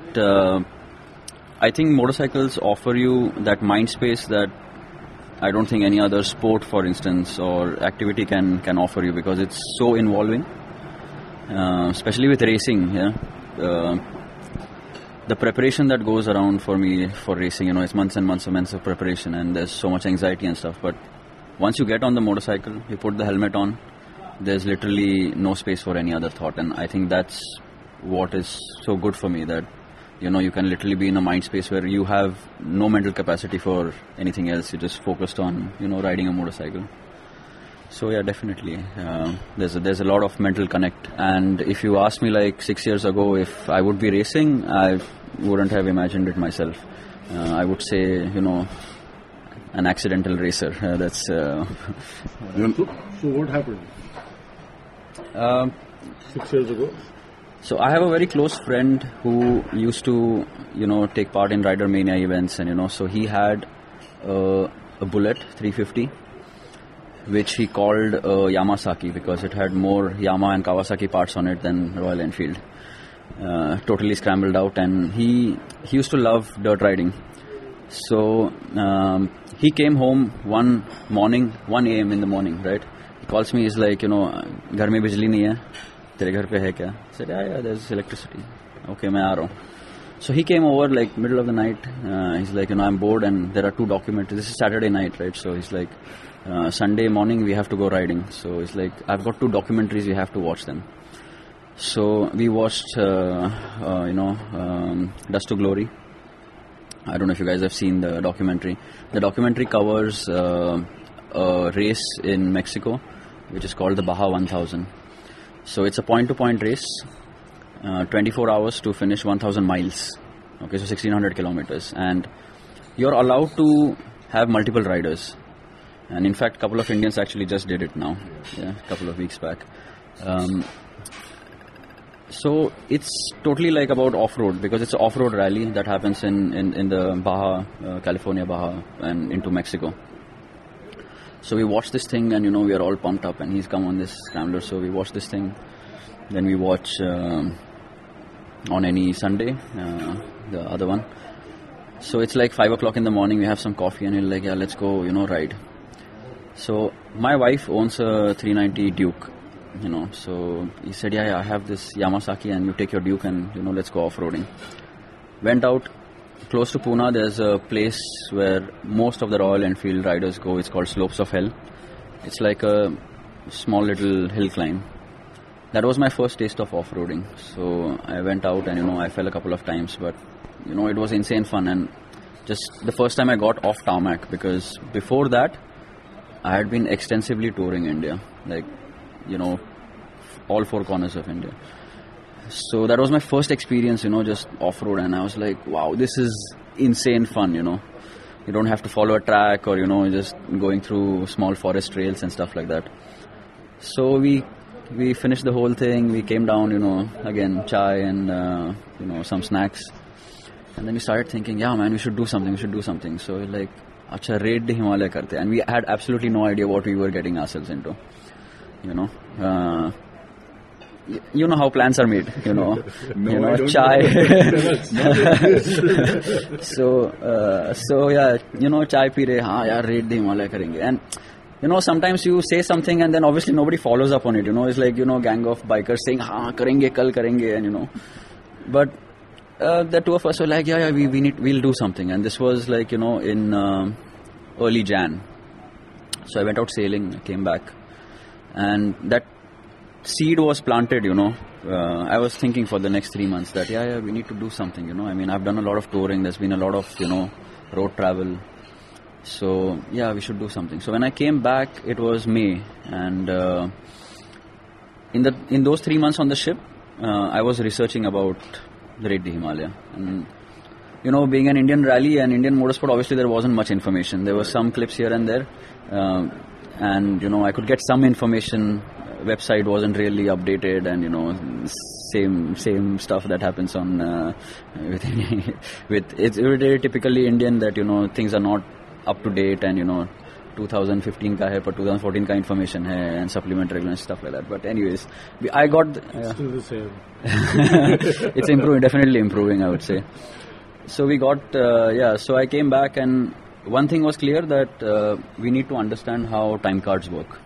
I think motorcycles offer you that mind space that I don't think any other sport, for instance, or activity can offer you, because it's so involving, especially with racing. Yeah, the preparation that goes around for me for racing, it's months and months of preparation, and there's so much anxiety and stuff. But once you get on the motorcycle, you put the helmet on, there's literally no space for any other thought. And I think that's what is so good for me, that you can literally be in a mind space where you have no mental capacity for anything else. You're just focused on riding a motorcycle. So yeah, definitely there's a lot of mental connect. And if you asked me 6 years ago if I would be racing, I wouldn't have imagined it myself. I would say an accidental racer. That's so what happened 6 years ago? So I have a very close friend who used to, take part in Rider Mania events, and so he had a a Bullet 350, which he called Yamasaki because it had more Yamaha and Kawasaki parts on it than Royal Enfield. Totally scrambled out, and he used to love dirt riding. So he came home one morning, 1 a.m. in the morning, right? He calls me, he's like, घर में बिजली नहीं है, तेरे घर पे है क्या? I said, yeah, there's electricity. Okay, मैं आ रहा हूँ. So he came over like middle of the night. He's like, I'm bored and there are 2 documentaries. This is Saturday night, right? So he's like, Sunday morning we have to go riding. So it's like, I've got 2 documentaries, we have to watch them. So we watched, Dust to Glory. I don't know if you guys have seen the documentary. The documentary covers a race in Mexico, which is called the Baja 1000. So it's a point-to-point race. 24 hours to finish 1,000 miles. Okay, so 1,600 kilometers. And you're allowed to have multiple riders. And in fact, a couple of Indians actually just did it now. Yeah, a couple of weeks back. So it's totally like about off-road, because it's an off-road rally that happens in the Baja, California Baja, and into Mexico. So we watched this thing, and we are all pumped up, and he's come on this scrambler. So we watch this thing. Then we watch on any Sunday, the other one. So it's like 5 o'clock in the morning, we have some coffee, and we're like, yeah, let's go, ride. So my wife owns a 390 Duke, so he said, yeah, I have this Yamasaki, and you take your Duke and, let's go off-roading. Went out close to Pune. There's a place where most of the Royal Enfield riders go. It's called Slopes of Hell. It's like a small little hill climb. That was my first taste of off-roading. So I went out and, I fell a couple of times, but, it was insane fun. And just the first time I got off tarmac, because before that, I had been extensively touring India, like, all 4 corners of India. So that was my first experience, just off-road. And I was like, wow, this is insane fun, You don't have to follow a track or, just going through small forest trails and stuff like that. So we finished the whole thing. We came down, again, chai and, some snacks. And then we started thinking, yeah, man, we should do something. So we're like, acha, raid the Himalaya karte. And we had absolutely no idea what we were getting ourselves into, You know how plans are made, chai. So yeah, chai pi rahe, haan yaar, raid the Himalaya karenge. And sometimes you say something and then obviously nobody follows up on it. It's like, gang of bikers saying, haan, karenge, kal karenge, and But the 2 of us were like, yeah, we'll do something. And this was like, in early Jan. So I went out sailing, came back. And that seed was planted, I was thinking for the next 3 months that, yeah, we need to do something, I mean, I've done a lot of touring. There's been a lot of, road travel. So, yeah, we should do something. So when I came back, it was May. And in those 3 months on the ship, I was researching about the Raid the Himalaya. And, being an Indian rally and Indian motorsport, obviously there wasn't much information. There were some clips here and there. And, I could get some information. Website wasn't really updated, and, same stuff that happens on it's very typically Indian that, things are not up to date, and 2015 ka hai, but 2014 ka information hai, and supplement regular stuff like that. But anyways, I got still the same. It's improving, definitely improving, I would say. So we got so I came back, and one thing was clear, that we need to understand how time cards work.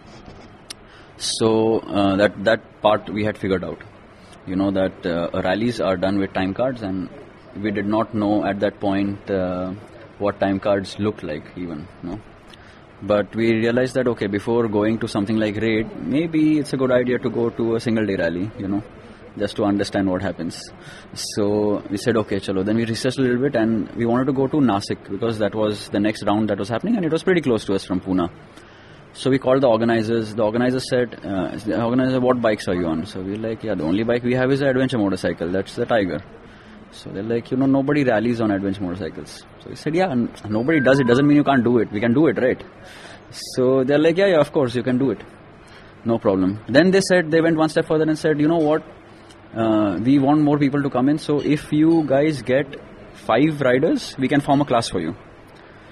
So that part we had figured out, that rallies are done with time cards, and we did not know at that point what time cards looked like even, But we realized that, okay, before going to something like Raid, maybe it's a good idea to go to a single day rally, just to understand what happens. So we said, okay, chalo. Then we researched a little bit, and we wanted to go to Nasik, because that was the next round that was happening, and it was pretty close to us from Pune. So we called the organizers. The organizer said, what bikes are you on? So we're like, yeah, the only bike we have is an adventure motorcycle. That's the Tiger. So they're like, nobody rallies on adventure motorcycles. So we said, yeah, nobody does it. Doesn't mean you can't do it. We can do it, right? So they're like, yeah, of course, you can do it. No problem. Then they went one step further and said, you know what? We want more people to come in. So if you guys get 5 riders, we can form a class for you.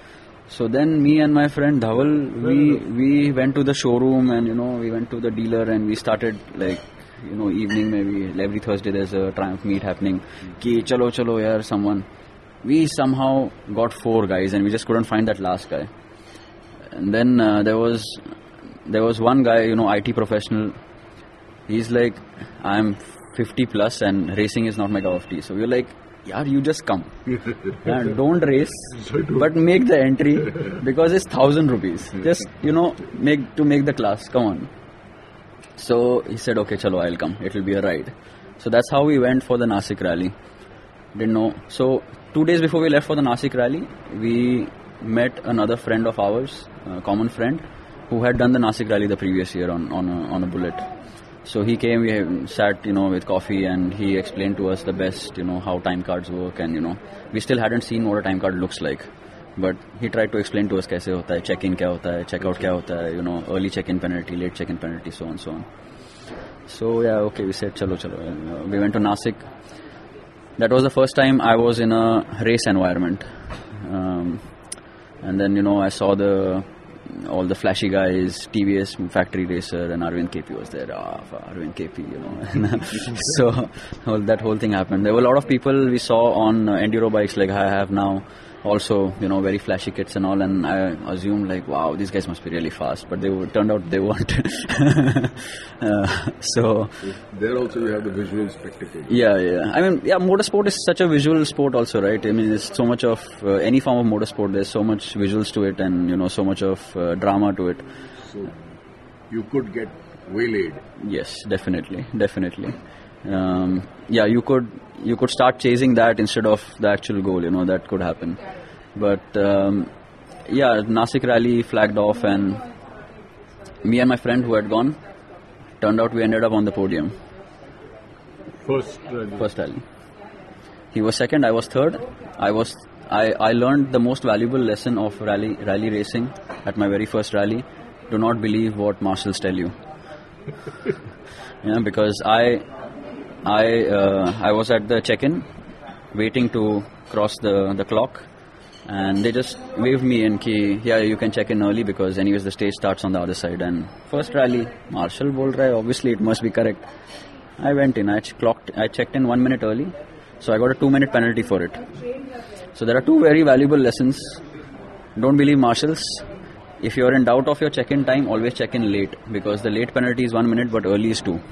So then me and my friend Dhaval, we went to the showroom and, we went to the dealer and we started like, evening maybe every Thursday there's a Triumph meet happening. Ki chalo yaar, someone. We somehow got 4 guys and we just couldn't find that last guy. And then there was one guy, IT professional. He's like, I'm 50 plus and racing is not my cup of tea. So we're like, yaar, you just come. Don't race, but make the entry because it's 1,000 rupees. Just, make the class. Come on. So he said, okay, chalo, I'll come. It will be a ride. So that's how we went for the Nasik rally. Didn't know. So 2 days before we left for the Nasik rally, we met another friend of ours, a common friend, who had done the Nasik rally the previous year on a bullet. So he came, we sat, with coffee and he explained to us the best, how time cards work and, we still hadn't seen what a time card looks like. But he tried to explain to us kaise hota hai, check-in kya hota hai, check-out kya hota hai, early check-in penalty, late check-in penalty, so on, so on. So yeah, okay, we said, chalo. We went to Nasik. That was the first time I was in a race environment. And then, I saw all the flashy guys, TVS factory racer and Arvind KP was there. Arvind KP, So that whole thing happened. There were a lot of people we saw on enduro bikes like I have now. Also, very flashy kits and all, and I assumed like, wow, these guys must be really fast, but turned out they weren't. So there also you have the visual spectacle. Yeah. I mean, motorsport is such a visual sport also, right? I mean, there's so much of any form of motorsport. There's so much visuals to it, and so much of drama to it. So you could get waylaid. Yes, definitely. You could start chasing that instead of the actual goal, that could happen. But Nasik rally flagged off and me and my friend who had gone, turned out we ended up on the podium. First rally. He was second, I was third. I learned the most valuable lesson of rally racing at my very first rally. Do not believe what marshals tell you. Because I was at the check-in, waiting to cross the clock, and they just waved me in ki, you can check in early because anyways the stage starts on the other side. And first rally, Marshal bol raha hai, obviously it must be correct. I went in, I checked in 1 minute early, so I got a 2-minute penalty for it. So there are 2 very valuable lessons. Don't believe marshals. If you are in doubt of your check-in time, always check in late because the late penalty is 1 minute but early is 2.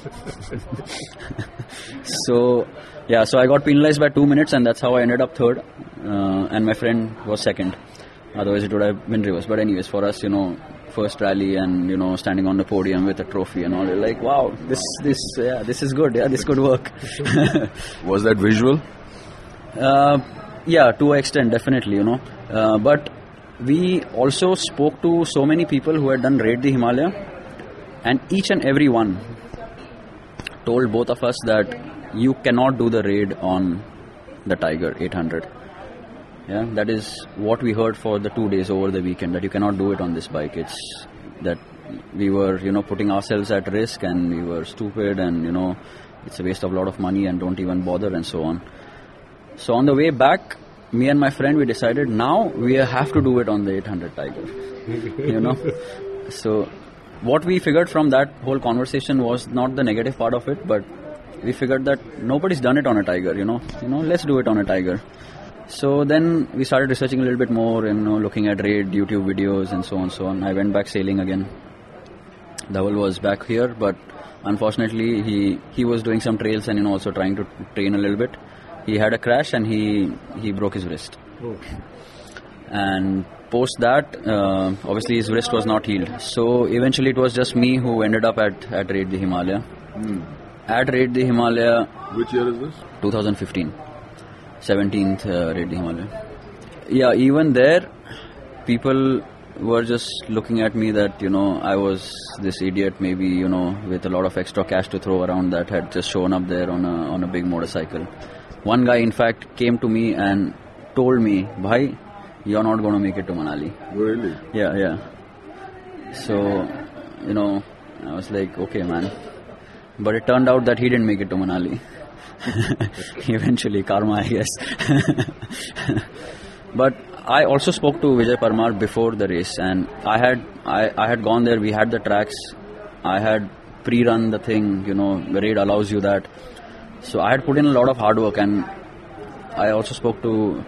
So I got penalized by 2 minutes and that's how I ended up third, and my friend was second. Otherwise it would have been reverse. But anyways, for us, first rally and standing on the podium with a trophy and all, you're like, wow, this is good. Yeah, this could work. Was that visual? To an extent, definitely. But we also spoke to so many people who had done Raid the Himalaya, and each and every one told both of us that you cannot do the raid on the Tiger 800. Yeah, that is what we heard for the 2 days over the weekend, that you cannot do it on this bike. It's that we were, putting ourselves at risk and we were stupid and, it's a waste of a lot of money and don't even bother and so on. So on the way back, me and my friend, we decided now we have to do it on the 800 Tiger. So what we figured from that whole conversation was not the negative part of it, but we figured that nobody's done it on a Tiger, let's do it on a Tiger. So then we started researching a little bit more, looking at raid, YouTube videos and so on. I went back sailing again. Dhaval was back here, but unfortunately he was doing some trails and also trying to train a little bit. He had a crash and he broke his wrist. Oh. And post that, obviously his wrist was not healed. So eventually it was just me who ended up at Raid the Himalaya. At Raid the Himalaya. Which year is this? 2015. 17th Raid the Himalaya. Yeah, even there, people were just looking at me that, I was this idiot maybe, with a lot of extra cash to throw around that had just shown up there on a big motorcycle. One guy, in fact, came to me and told me, "Bhai, you're not going to make it to Manali." Really? Yeah. So, I was like, okay, man. But it turned out that he didn't make it to Manali. Eventually, karma, I guess. But I also spoke to Vijay Parmar before the race, and I had gone there. We had the tracks. I had pre-run the thing. The raid allows you that. So I had put in a lot of hard work, and I also spoke to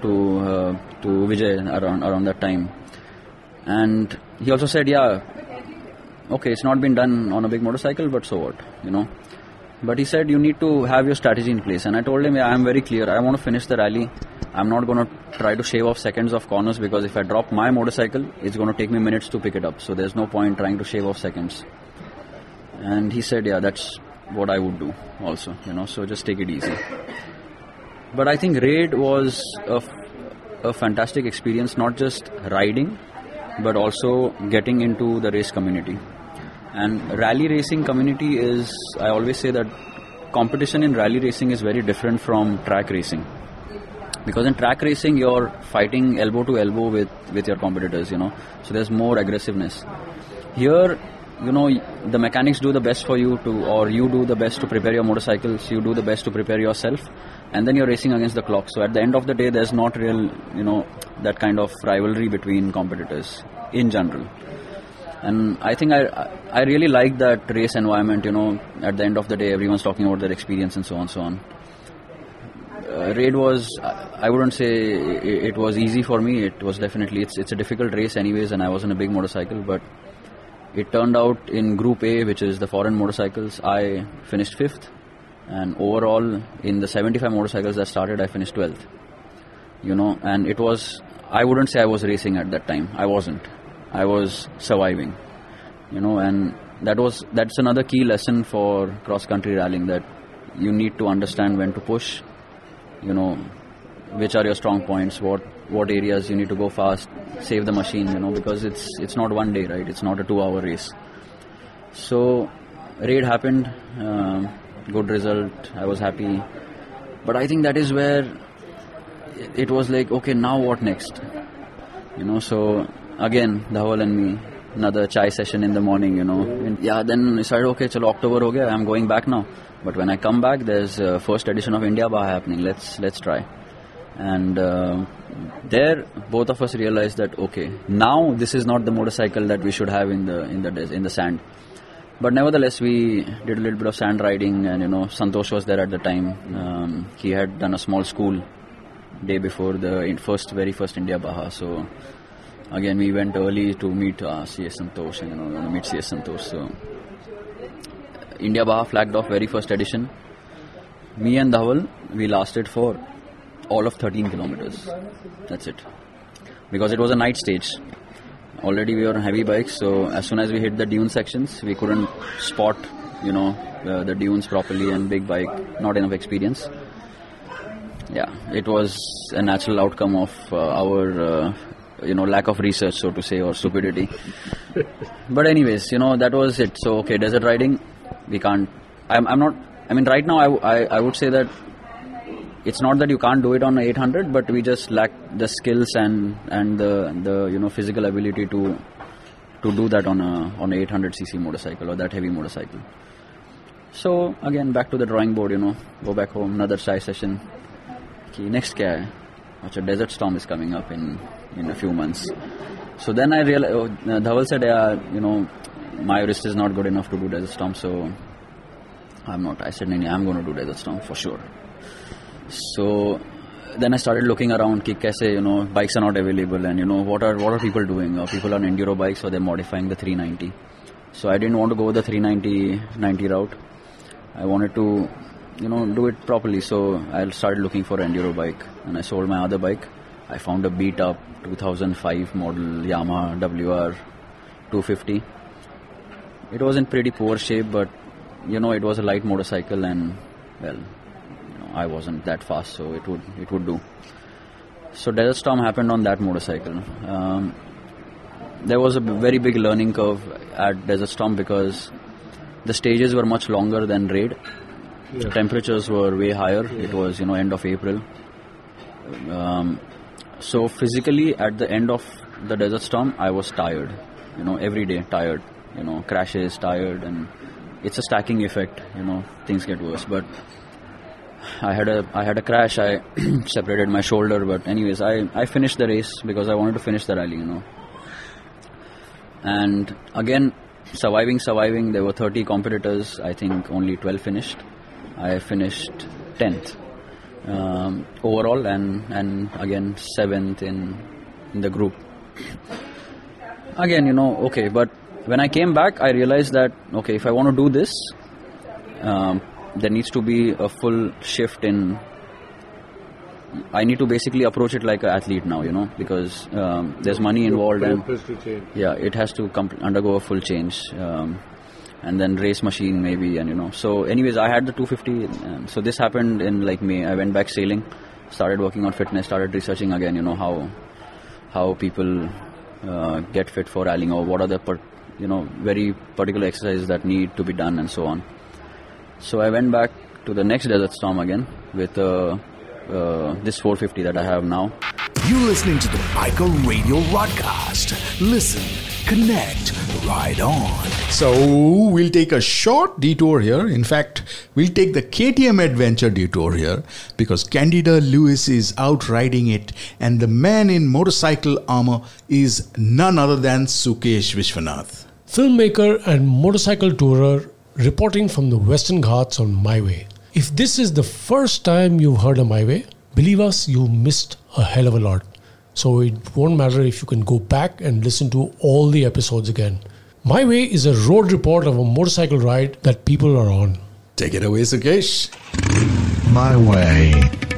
Vijay around that time, and he also said, yeah, okay, it's not been done on a big motorcycle, but so what, But he said, you need to have your strategy in place. And I told him, yeah, I'm very clear. I want to finish the rally. I'm not going to try to shave off seconds of corners, because if I drop my motorcycle, it's going to take me minutes to pick it up. So there's no point trying to shave off seconds. And he said, yeah, that's what I would do also, so just take it easy. But I think raid was a fantastic experience, not just riding, but also getting into the race community. And rally racing community is, I always say that competition in rally racing is very different from track racing. Because in track racing, you're fighting elbow to elbow with your competitors, so there's more aggressiveness. Here, the mechanics do the best for you or you do the best to prepare your motorcycles, you do the best to prepare yourself, and then you're racing against the clock. So at the end of the day, there's not real, that kind of rivalry between competitors in general. And I think I really like that race environment, at the end of the day, everyone's talking about their experience and so on. Raid was, I wouldn't say it was easy for me. It was definitely, it's a difficult race anyways, and I was in a big motorcycle, but it turned out in Group A, which is the foreign motorcycles, I finished 5th, and overall in the 75 motorcycles that started, I finished 12th. And it was, I wouldn't say I was racing at that time. I wasn't. I was surviving, and that's another key lesson for cross-country rallying, that you need to understand when to push, which are your strong points, what areas you need to go fast, save the machine, because it's not one day, right? It's not a 2-hour race. So raid happened, good result, I was happy. But I think that is where it was like, okay, now what next? So again, Dhaval and me, another chai session in the morning, And then I decided, okay, chalo, October ho gaya, I'm going back now. But when I come back, there's first edition of India Baha happening. Let's try. And there, both of us realized that, okay, now this is not the motorcycle that we should have in the sand. But nevertheless, we did a little bit of sand riding, and Santosh was there at the time. He had done a small school day before the very first India Baha. So again, we went early to meet CS Santosh, and meet CS Santosh. So India Baha flagged off very first edition. Me and Dhaval, we lasted for all of 13 kilometers. That's it. Because it was a night stage. Already we were on heavy bikes, so as soon as we hit the dune sections, we couldn't spot, the dunes properly, and big bike, not enough experience. Yeah, it was a natural outcome of our, lack of research, so to say, or stupidity. But anyways, that was it. So, okay, desert riding, we can't, right now I would say that it's not that you can't do it on an 800, but we just lack the skills and the physical ability to do that on a 800cc motorcycle or that heavy motorcycle. So again, back to the drawing board, go back home, another chai session. Next kya hai? Achha, Desert Storm is coming up in a few months. So then I realized, Dhaval said, my wrist is not good enough to do Desert Storm, so I'm not. I said, I'm going to do Desert Storm for sure. So then I started looking around, kaise, bikes are not available, and what are people doing? People on enduro bikes, or they're modifying the 390. So I didn't want to go the 390 route. I wanted to, do it properly. So I started looking for an enduro bike, and I sold my other bike. I found a beat up 2005 model Yamaha WR 250. It was in pretty poor shape, but it was a light motorcycle, and well, I wasn't that fast, so it would do. So Desert Storm happened on that motorcycle. There was a very big learning curve at Desert Storm because the stages were much longer than raid. Yeah. The temperatures were way higher. It was end of April. So physically at the end of the Desert Storm, I was tired. Every day tired. Crashes, tired, and it's a stacking effect. Things get worse. But I had a crash. I separated my shoulder, but anyways, I finished the race because I wanted to finish the rally, And again, surviving. There were 30 competitors. I think only 12 finished. I finished 10th overall, and again 7th in the group. Again, okay, but when I came back, I realized that, okay, if I want to do this, there needs to be a full shift in. I need to basically approach it like an athlete now, because there's money involved, and it has to undergo a full change, and then race machine maybe, and So, anyways, I had the 250. So this happened in like May. I went back sailing, started working on fitness, started researching again, how people get fit for rallying, or what are the very particular exercises that need to be done, and so on. So I went back to the next Desert Storm again with this 450 that I have now. You're listening to the Biker Radio Rodcast. Listen, connect, ride on. So we'll take a short detour here. In fact, we'll take the KTM Adventure detour here because Candida Lewis is out riding it, and the man in motorcycle armor is none other than Sukesh Vishwanath. Filmmaker and motorcycle tourer reporting from the Western Ghats on My Way. If this is the first time you've heard of My Way, believe us, you missed a hell of a lot. So it won't matter if you can go back and listen to all the episodes again. My Way is a road report of a motorcycle ride that people are on. Take it away, Sukesh. My Way.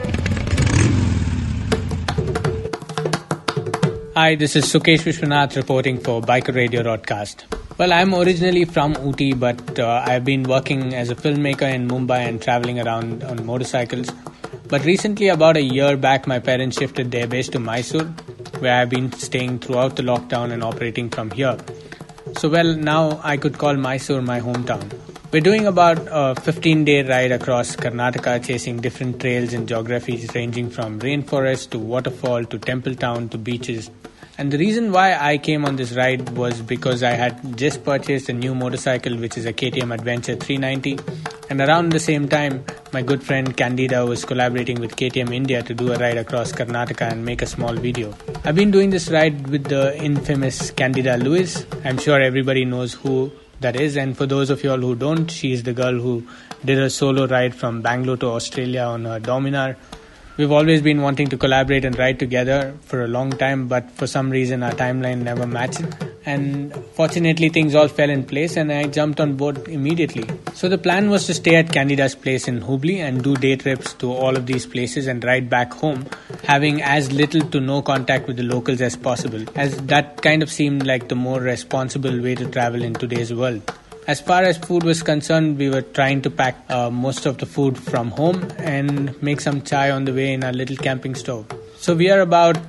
Hi, this is Sukesh Vishwanath reporting for Biker Radio Broadcast. Well, I'm originally from Ooty, but I've been working as a filmmaker in Mumbai and traveling around on motorcycles. But recently, about a year back, my parents shifted their base to Mysore, where I've been staying throughout the lockdown and operating from here. So, well, now I could call Mysore my hometown. We're doing about a 15-day ride across Karnataka, chasing different trails and geographies ranging from rainforest to waterfall to temple town to beaches. And the reason why I came on this ride was because I had just purchased a new motorcycle, which is a KTM Adventure 390. And around the same time, my good friend Candida was collaborating with KTM India to do a ride across Karnataka and make a small video. I've been doing this ride with the infamous Candida Lewis. I'm sure everybody knows who that is. And for those of you all who don't, she's the girl who did a solo ride from Bangalore to Australia on her Dominar. We've always been wanting to collaborate and ride together for a long time, but for some reason our timeline never matched. And fortunately things all fell in place and I jumped on board immediately. So the plan was to stay at Candida's place in Hubli and do day trips to all of these places and ride back home, having as little to no contact with the locals as possible, as that kind of seemed like the more responsible way to travel in today's world. As far as food was concerned, we were trying to pack most of the food from home and make some chai on the way in our little camping stove. So we are about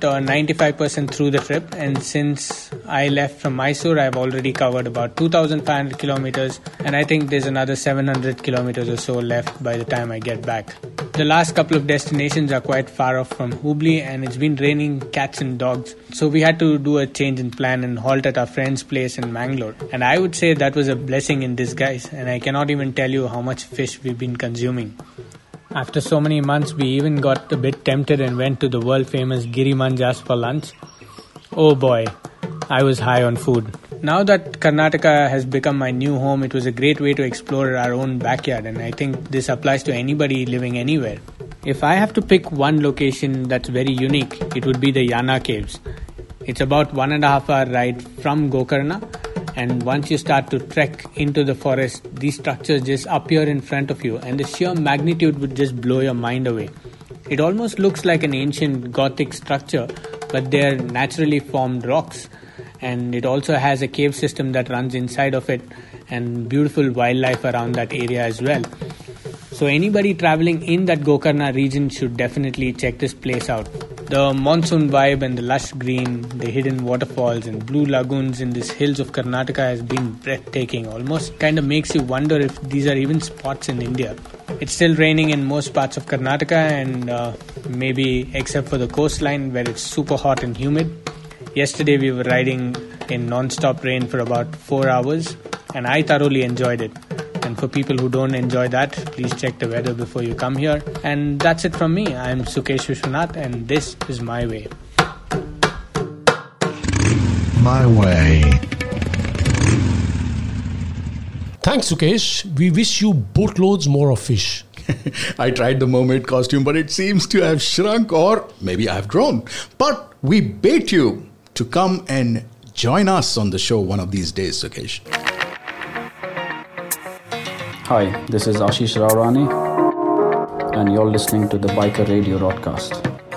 95% through the trip, and since I left from Mysore, I've already covered about 2,500 kilometers, and I think there's another 700 kilometers or so left by the time I get back. The last couple of destinations are quite far off from Hubli, and it's been raining cats and dogs, so we had to do a change in plan and halt at our friend's place in Mangalore. And I would say that was a blessing in disguise, and I cannot even tell you how much fish we've been consuming. After so many months, we even got a bit tempted and went to the world-famous Giri Manjas for lunch. Oh boy, I was high on food. Now that Karnataka has become my new home, it was a great way to explore our own backyard, and I think this applies to anybody living anywhere. If I have to pick one location that's very unique, it would be the Yana Caves. It's about 1.5 hour ride from Gokarna, and once you start to trek into the forest, these structures just appear in front of you, and the sheer magnitude would just blow your mind away. It almost looks like an ancient Gothic structure, but they're naturally formed rocks, and it also has a cave system that runs inside of it, and beautiful wildlife around that area as well. So anybody traveling in that Gokarna region should definitely check this place out. The monsoon vibe and the lush green, the hidden waterfalls and blue lagoons in these hills of Karnataka has been breathtaking. Almost kind of makes you wonder if these are even spots in India. It's still raining in most parts of Karnataka, and maybe except for the coastline where it's super hot and humid. Yesterday we were riding in non-stop rain for about 4 hours, and I thoroughly enjoyed it. And for people who don't enjoy that, please check the weather before you come here. And that's it from me. I'm Sukesh Vishwanath, and this is My Way. My way. Thanks, Sukesh. We wish you boatloads more of fish. I tried the mermaid costume, but it seems to have shrunk, or maybe I've grown. But we bait you to come and join us on the show one of these days, Sukesh. Hi, this is Ashish Raurane, and you're listening to the Biker Radio Broadcast.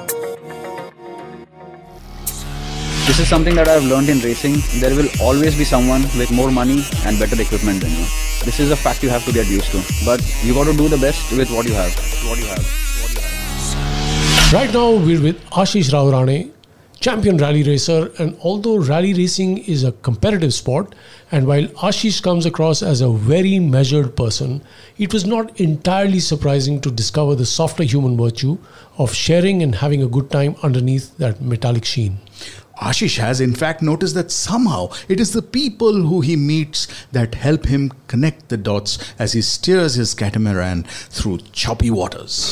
This is something that I've learned in racing. There will always be someone with more money and better equipment than you. This is a fact you have to get used to. But you got to do the best with what you have. Right now, we're with Ashish Raurane, champion rally racer. And although rally racing is a competitive sport, and while Ashish comes across as a very measured person, it was not entirely surprising to discover the softer human virtue of sharing and having a good time underneath that metallic sheen. Ashish has in fact noticed that somehow it is the people who he meets that help him connect the dots as he steers his catamaran through choppy waters.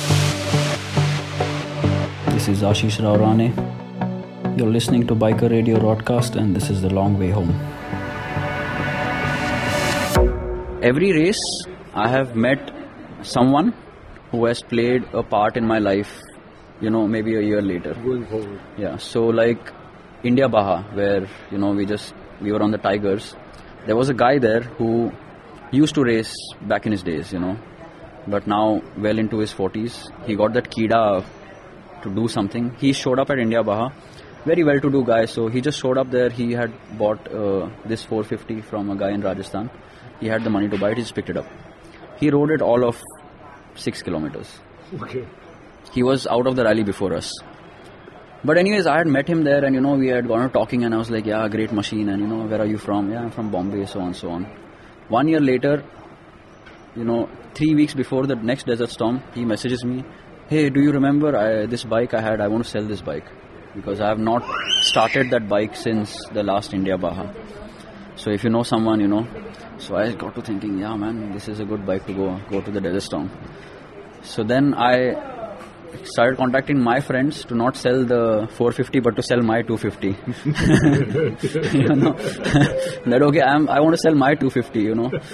This is Ashish Raurane. You're listening to Biker Radio Broadcast, and this is the long way home. Every race, I have met someone who has played a part in my life, maybe a year later. Going forward. Yeah, so like India Baja, where, we were on the Tigers. There was a guy there who used to race back in his days, but now well into his 40s. He got that Kida to do something. He showed up at India Baja. Very well-to-do guy, so he just showed up there. He had bought this 450 from a guy in Rajasthan. He had the money to buy it, he just picked it up. He rode it all of 6 kilometers. Okay. He was out of the rally before us. But anyways, I had met him there, and we had gone talking, and I was like, yeah, great machine, and where are you from? Yeah, I'm from Bombay, so on, so on. 1 year later, 3 weeks before the next Desert Storm, he messages me, hey, do you remember this bike I had? I want to sell this bike, because I have not started that bike since the last India Baja. So if you know someone, So I got to thinking, yeah, man, this is a good bike to go to the Desert Storm. So then I started contacting my friends to not sell the 450 but to sell my 250. That okay, I want to sell my 250.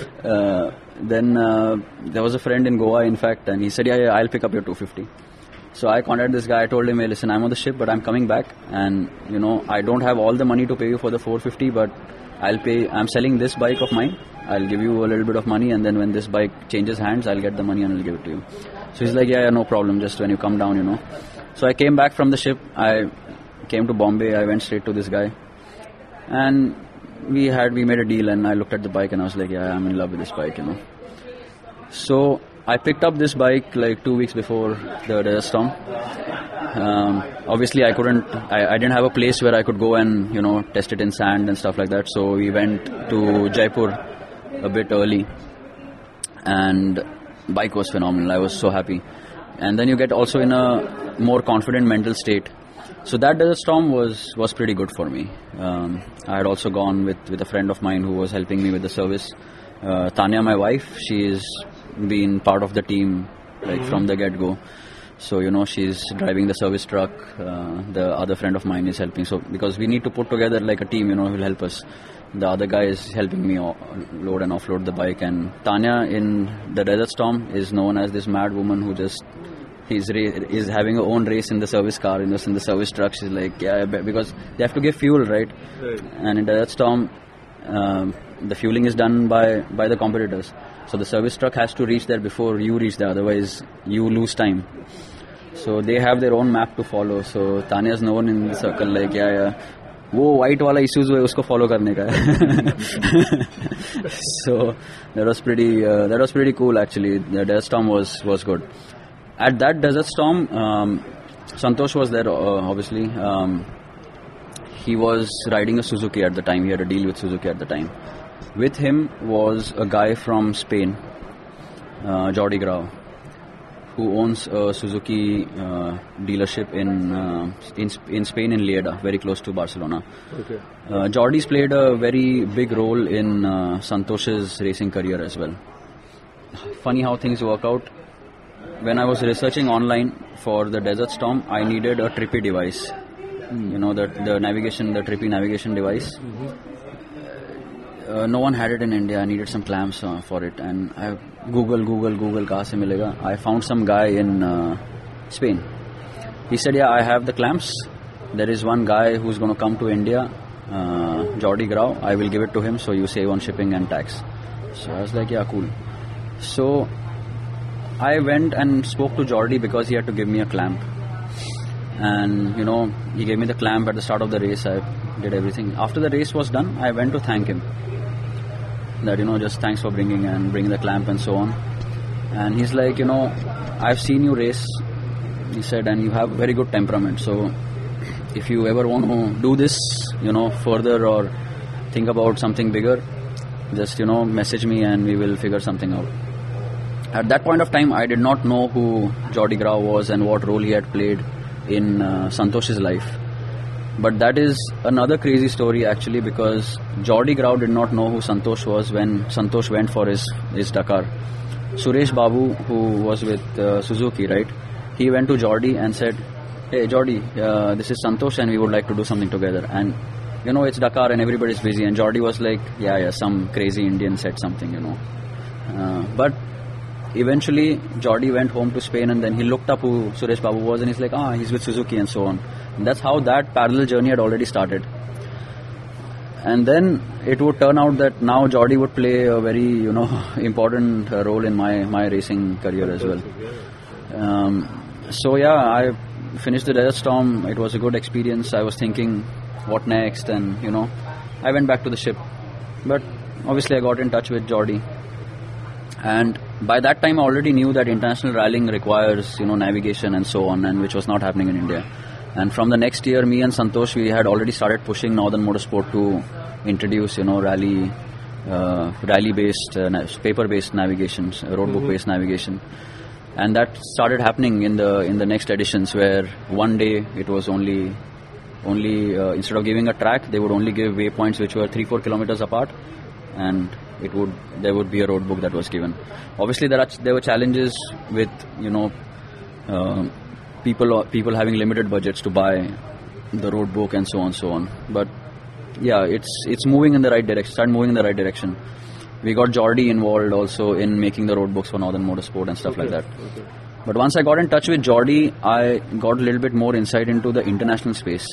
Then there was a friend in Goa, in fact, and he said, yeah, I'll pick up your 250. So I contacted this guy. I told him, hey, listen, I'm on the ship, but I'm coming back, and I don't have all the money to pay you for the 450, but I'm selling this bike of mine. I'll give you a little bit of money, and then when this bike changes hands, I'll get the money and I'll give it to you. So he's like, yeah, no problem, just when you come down, So I came back from the ship, I came to Bombay, I went straight to this guy, and we made a deal, and I looked at the bike and I was like, yeah, I'm in love with this bike, So I picked up this bike like 2 weeks before the Desert Storm. Obviously I didn't have a place where I could go and, test it in sand and stuff like that. So we went to Jaipur a bit early, and bike was phenomenal. I was so happy. And then you get also in a more confident mental state. So that Desert Storm was pretty good for me. I had also gone with a friend of mine who was helping me with the service. Tanya, my wife, she's been part of the team from the get-go. So, she's driving the service truck. The other friend of mine is helping. So, because we need to put together like a team, who will help us. The other guy is helping me load and offload the bike. And Tanya in the Desert Storm is known as this mad woman who just is having her own race in the service car, in the service truck. She's like, yeah, because they have to give fuel, right? And in Desert Storm, the fueling is done by the competitors. So the service truck has to reach there before you reach there, otherwise you lose time. So they have their own map to follow. So Tanya is known in the circle like, yeah, वो white वाला Isuzu है उसको follow करने का है. So that was pretty cool actually. The Desert Storm was good. At that Desert Storm, Santosh was there obviously. He was riding a Suzuki at the time. He had a deal with Suzuki at the time. With him was a guy from Spain, Jordi Grau, who owns a Suzuki dealership in Spain, in Lleida, very close to Barcelona. Okay. Jordi's played a very big role in Santosh's racing career as well. funny how things work out. When I was researching online for the Desert Storm, I needed a trippy device. You know, the trippy navigation device. No one had it in India. I needed some clamps for it, and I Google, kahan se milega? I found some guy in Spain. He said, yeah, I have the clamps. There is one guy who's going to come to India, Jordi Grau. I will give it to him, so you save on shipping and tax. So I was like, yeah, cool. So I went and spoke to Jordi because he had to give me a clamp. And, you know, he gave me the clamp at the start of the race. I did everything. After the race was done, I went to thank him. That, you know, just thanks for bringing the clamp and so on. And he's like, you know, I've seen you race, he said, and you have very good temperament. So if you ever want to do this, you know, further or think about something bigger, just, you know, message me and we will figure something out. At that point of time, I did not know who Jordi Grau was and what role he had played in Santosh's life. But that is another crazy story actually, because Jordi Grau did not know who Santosh was when Santosh went for his Dakar. Suresh Babu, who was with Suzuki, right? He went to Jordi and said, hey Jordi, this is Santosh and we would like to do something together. And you know, it's Dakar and everybody's busy. And Jordi was like, yeah, some crazy Indian said something, you know. But eventually Jordi went home to Spain and then he looked up who Suresh Babu was and he's like, he's with Suzuki and so on. And that's how that parallel journey had already started. And then it would turn out that now Jordi would play a very, you know, important role in my racing career as well. So yeah, I finished the Desert Storm. It was a good experience. I was thinking, what next? And, you know, I went back to the ship. But obviously I got in touch with Jordi. And by that time I already knew that international rallying requires, you know, navigation and so on, and which was not happening in India. And from the next year, me and Santosh, we had already started pushing Northern Motorsport to introduce, you know, rally-based, paper-based navigation, roadbook-based navigation. And that started happening in the next editions, where one day it was only instead of giving a track, they would only give waypoints which were 3-4 kilometers apart, and there would be a road book that was given. Obviously, there were challenges with, you know, people having limited budgets to buy the road book and so on. But yeah, it's moving in the right direction. Started moving in the right direction. We got Jordi involved also in making the road books for Northern Motorsport and stuff like that. Okay. But once I got in touch with Jordi, I got a little bit more insight into the international space.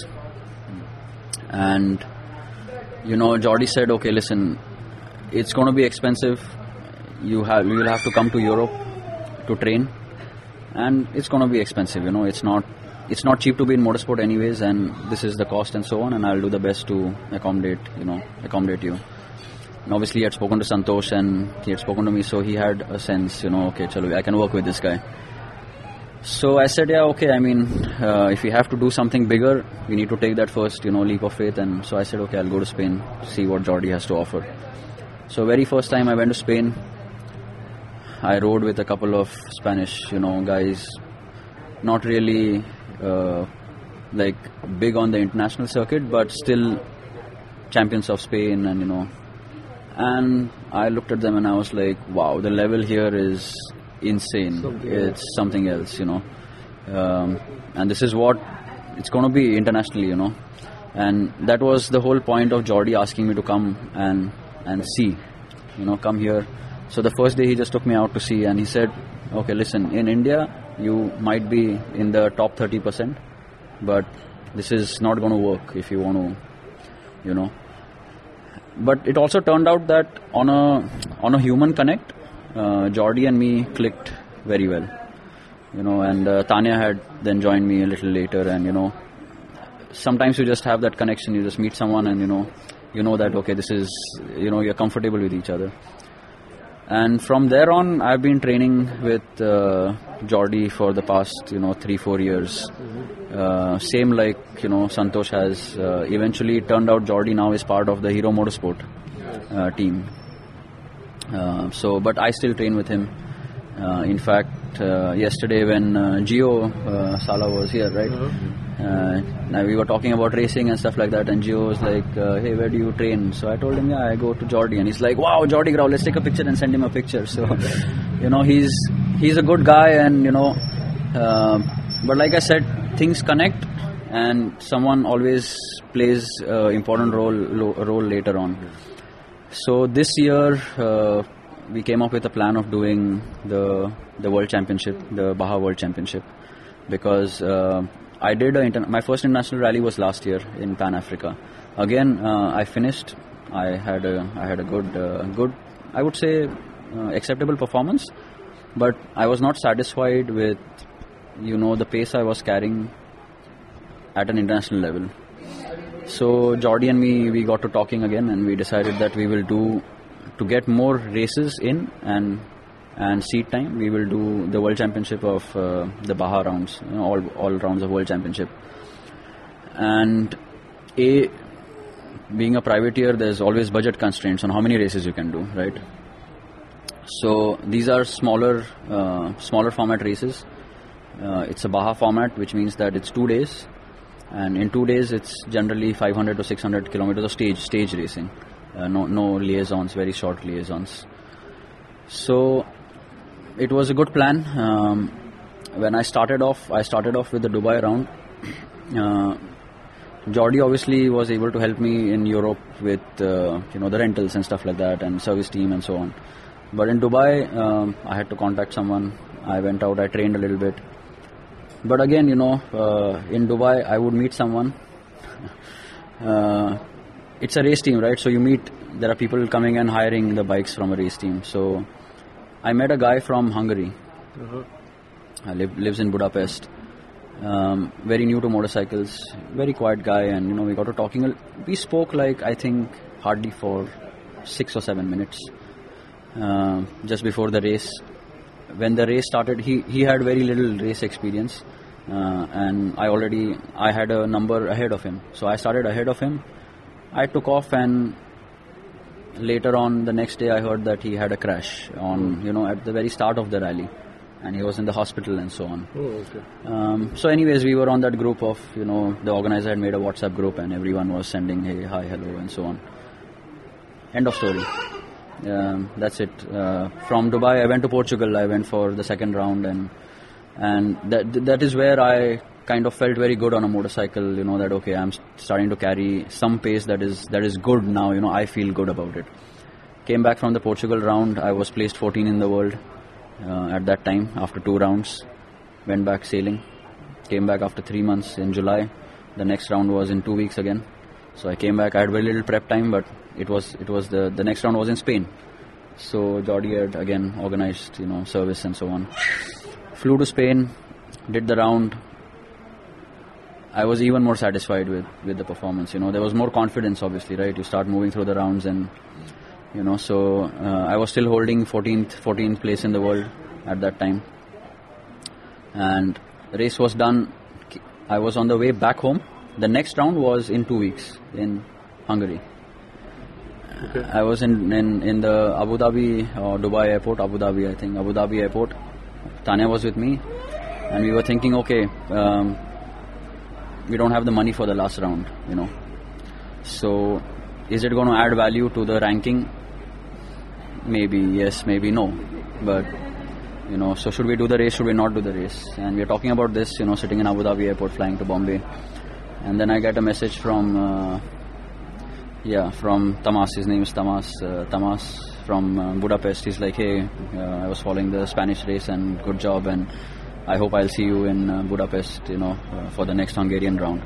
And, you know, Jordi said, okay, listen, it's going to be expensive. You will have to come to Europe to train, and it's going to be expensive. You know, it's not cheap to be in motorsport anyways, and this is the cost and so on. And I'll do the best to accommodate you. And obviously, he had spoken to Santosh and he had spoken to me, so he had a sense, you know, okay, chalo, I can work with this guy. So I said, yeah, okay. I mean, if we have to do something bigger, we need to take that first, you know, leap of faith. And so I said, okay, I'll go to Spain, see what Jordi has to offer. So very first time I went to Spain, I rode with a couple of Spanish, you know, guys, not really like big on the international circuit, but still champions of Spain, and, you know, and I looked at them and I was like, wow, the level here is insane. It's something else, you know, and this is what it's going to be internationally, you know. And that was the whole point of Jordi asking me to come and see, you know, come here. So the first day he just took me out to see, and he said, okay, listen, in India you might be in the top 30%, but this is not going to work if you want to, you know. But it also turned out that on a human connect, Jordi and me clicked very well, you know. And Tanya had then joined me a little later, and, you know, sometimes you just have that connection. You just meet someone and, you know that, okay, this is, you know, you're comfortable with each other. And from there on, I've been training with Jordi for the past, you know, 3-4 years. Same like, you know, Santosh has. Eventually, it turned out Jordi now is part of the Hero Motorsport team. But I still train with him. In fact, yesterday when Gio Sala was here, right? Now we were talking about racing and stuff like that, and Gio was like, hey, where do you train? So I told him, yeah, I go to Jordi. And he's like, wow, Jordi Grau, let's take a picture and send him a picture. So, he's a good guy, and, but like I said, things connect, and someone always plays important role later on. So this year, we came up with a plan of doing the World Championship, the Baja World Championship, because I did my first international rally was last year in Pan Africa. Again, I finished. I had a good, I would say, acceptable performance, but I was not satisfied with, the pace I was carrying at an international level. So Jordi and me, we got to talking again, and we decided that we will do, to get more races in and seat time, we will do the World Championship of the Baja rounds, all rounds of World Championship. And being a privateer, there's always budget constraints on how many races you can do, right? So these are smaller format races. It's a Baja format, which means that it's 2 days, and in 2 days it's generally 500 to 600 kilometers of stage racing. No liaisons, very short liaisons. So it was a good plan. When I started off with the Dubai round. Jordi obviously was able to help me in Europe with the rentals and stuff like that, and service team and so on. But in Dubai, I had to contact someone. I went out, I trained a little bit. But again, in Dubai, I would meet someone. It's a race team, right? So there are people coming and hiring the bikes from a race team. So I met a guy from Hungary. Lives in Budapest. Very new to motorcycles. Very quiet guy, and we got to talking. We spoke I think hardly for 6 or 7 minutes. Just before the race. When the race started, he had very little race experience, and I had a number ahead of him. So I started ahead of him. I took off, and later on the next day I heard that he had a crash at the very start of the rally, and he was in the hospital and so on. Oh, okay. So anyways, we were on that group of, the organizer had made a WhatsApp group, and everyone was sending, hey, hi, hello, and so on. End of story. That's it. From Dubai, I went to Portugal. I went for the second round, and that is where I kind of felt very good on a motorcycle. That okay, I'm starting to carry some pace that is good now. I feel good about it. Came back from the Portugal round. I was placed 14 in the world at that time after 2 rounds. Went back sailing. Came back after 3 months in July. The next round was in 2 weeks again. So I came back. I had very little prep time, but it was the next round was in Spain. So Jordi had again organized service and so on. Flew to Spain, did the round. I was even more satisfied with the performance. There was more confidence, obviously, right? You start moving through the rounds, and so I was still holding 14th place in the world at that time. And the race was done. I was on the way back home. The next round was in 2 weeks in Hungary. Okay. I was in the Abu Dhabi or Dubai airport, Abu Dhabi airport. Tanya was with me, and we were thinking, okay, we don't have the money for the last round, So, is it going to add value to the ranking? Maybe yes, maybe no. But, so should we do the race, should we not do the race? And we are talking about this, sitting in Abu Dhabi airport, flying to Bombay. And then I get a message from Tamas. His name is Tamas. Tamas from Budapest. He's like, hey, I was following the Spanish race, and good job, and I hope I'll see you in Budapest, for the next Hungarian round.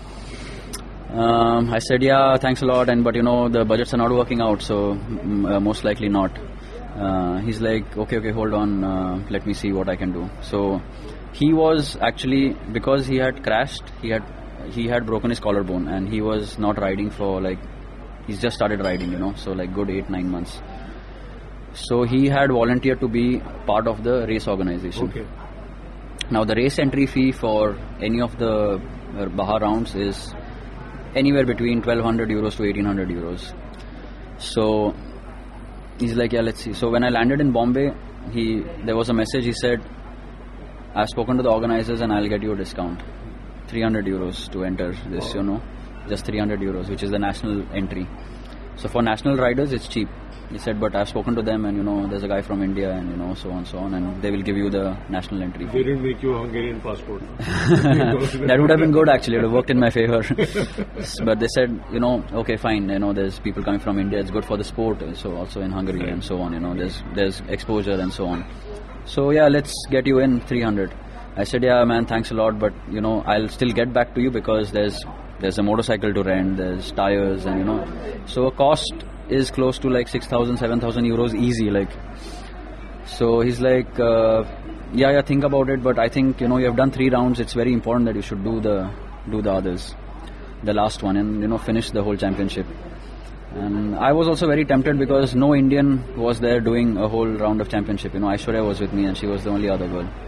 I said, yeah, thanks a lot, but the budgets are not working out, so most likely not. He's like, okay, hold on, let me see what I can do. So he was actually, because he had crashed, he had broken his collarbone, and he was not riding for he's just started riding, so good 8-9 months. So he had volunteered to be part of the race organization. Okay. Now the race entry fee for any of the Baja rounds is anywhere between 1,200 euros to 1,800 euros. So he's like, yeah, let's see. So when I landed in Bombay, there was a message. He said, I've spoken to the organizers and I'll get you a discount. 300 euros to enter this, just 300 euros, which is the national entry. So for national riders, it's cheap. He said, but I've spoken to them and, there's a guy from India and, so on, and they will give you the national entry. They didn't make you a Hungarian passport. That would have been good, actually. It would have worked in my favor. But they said, okay, fine, there's people coming from India. It's good for the sport. So also in Hungary and so on, there's exposure and so on. So yeah, let's get you in 300. I said, yeah, man, thanks a lot. But, I'll still get back to you because there's a motorcycle to rent, there's tires and, so a cost is close to like 6,000, 7,000 euros easy. So he's like, yeah, think about it. But I think, you have done 3 rounds. It's very important that you should do the others, the last one and, finish the whole championship. And I was also very tempted because no Indian was there doing a whole round of championship. Aishwarya was with me and she was the only other girl.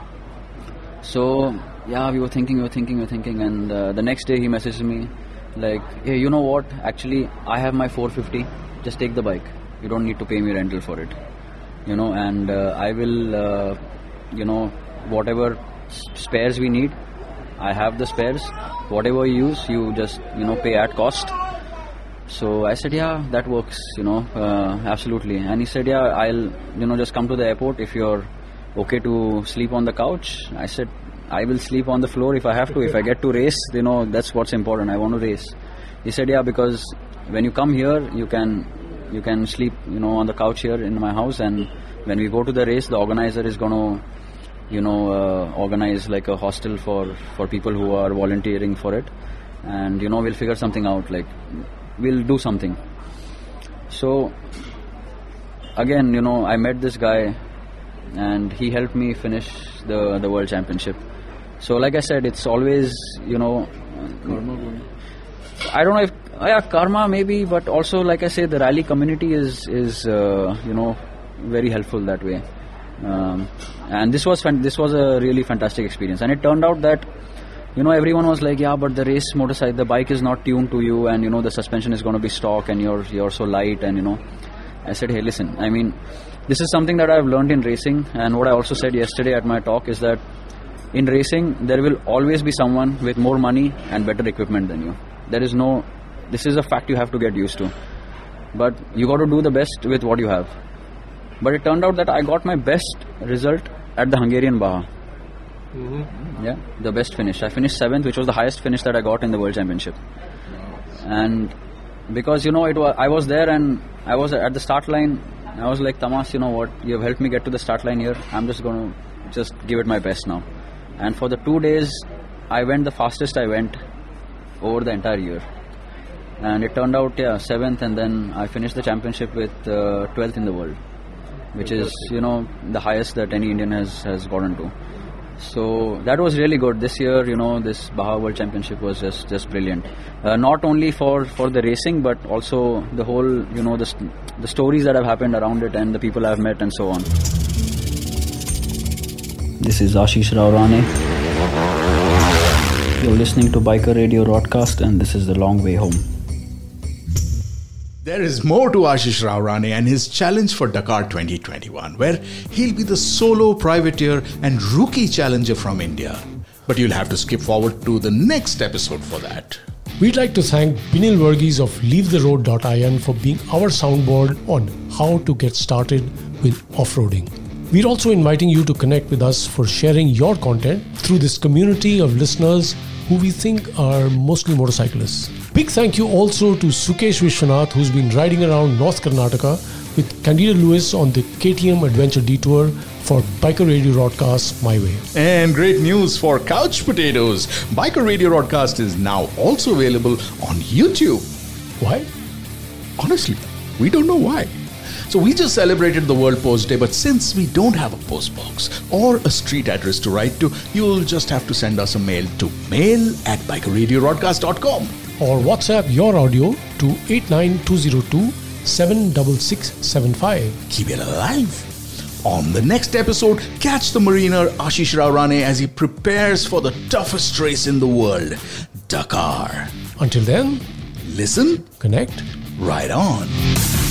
So yeah, we were thinking and the next day he messaged me like, hey, you know what, actually I have my 450, just take the bike, you don't need to pay me rental for it, and I will whatever spares we need, I have the spares, whatever you use, you just pay at cost. So I said, yeah, that works, absolutely. And he said, yeah, I'll just come to the airport if you're okay to sleep on the couch. I said, I will sleep on the floor if I have to. If I get to race, that's what's important. I want to race. He said, yeah, because when you come here, you can sleep, on the couch here in my house. And when we go to the race, the organizer is going to, organize like a hostel for people who are volunteering for it. And, we'll figure something out. Like, we'll do something. So, again, I met this guy and he helped me finish the World Championship. So like I said, it's always, karma. I don't know if, karma maybe, but also like I say, the rally community is very helpful that way. And this was a really fantastic experience. And it turned out that, everyone was like, yeah, but the race motorcycle, the bike is not tuned to you and, the suspension is going to be stock and you're so light and, I said, hey, listen, this is something that I've learned in racing, and what I also said yesterday at my talk is that in racing, there will always be someone with more money and better equipment than you. This is a fact you have to get used to. But you got to do the best with what you have. But it turned out that I got my best result at the Hungarian Baja. Mm-hmm. Yeah, the best finish. I finished 7th, which was the highest finish that I got in the World Championship. And because, I was there and I was at the start line. I was like, Tamas, you know what, you have helped me get to the start line here. I'm just going to give it my best now. And for the 2 days, I went the fastest I went over the entire year. And it turned out, 7th, and then I finished the championship with 12th in the world, which is, the highest that any Indian has gotten to. So that was really good. This year, this Baja World Championship was just brilliant. Not only for the racing, but also the whole, the stories that have happened around it and the people I've met and so on. This is Ashish Rao Rane. You're listening to Biker Radio Broadcast, and this is The Long Way Home. There is more to Ashish Rao Rane and his challenge for Dakar 2021, where he'll be the solo privateer and rookie challenger from India. But you'll have to skip forward to the next episode for that. We'd like to thank Binil Varghese of LeaveTheRoad.in for being our soundboard on how to get started with off-roading. We're also inviting you to connect with us for sharing your content through this community of listeners who we think are mostly motorcyclists. Big thank you also to Sukesh Vishwanath, who's been riding around North Karnataka with Candida Lewis on the KTM Adventure Detour for Biker Radio Broadcast My Way. And great news for Couch Potatoes. Biker Radio Broadcast is now also available on YouTube. Why? Honestly, we don't know why. So we just celebrated the World Post Day, but since we don't have a post box or a street address to write to, you'll just have to send us a mail to mail@bikerradiobroadcast.com. Or WhatsApp your audio to 89202 76675. Keep it alive. On the next episode, catch the mariner Ashish Rao Rane as he prepares for the toughest race in the world, Dakar. Until then, listen, connect, ride on.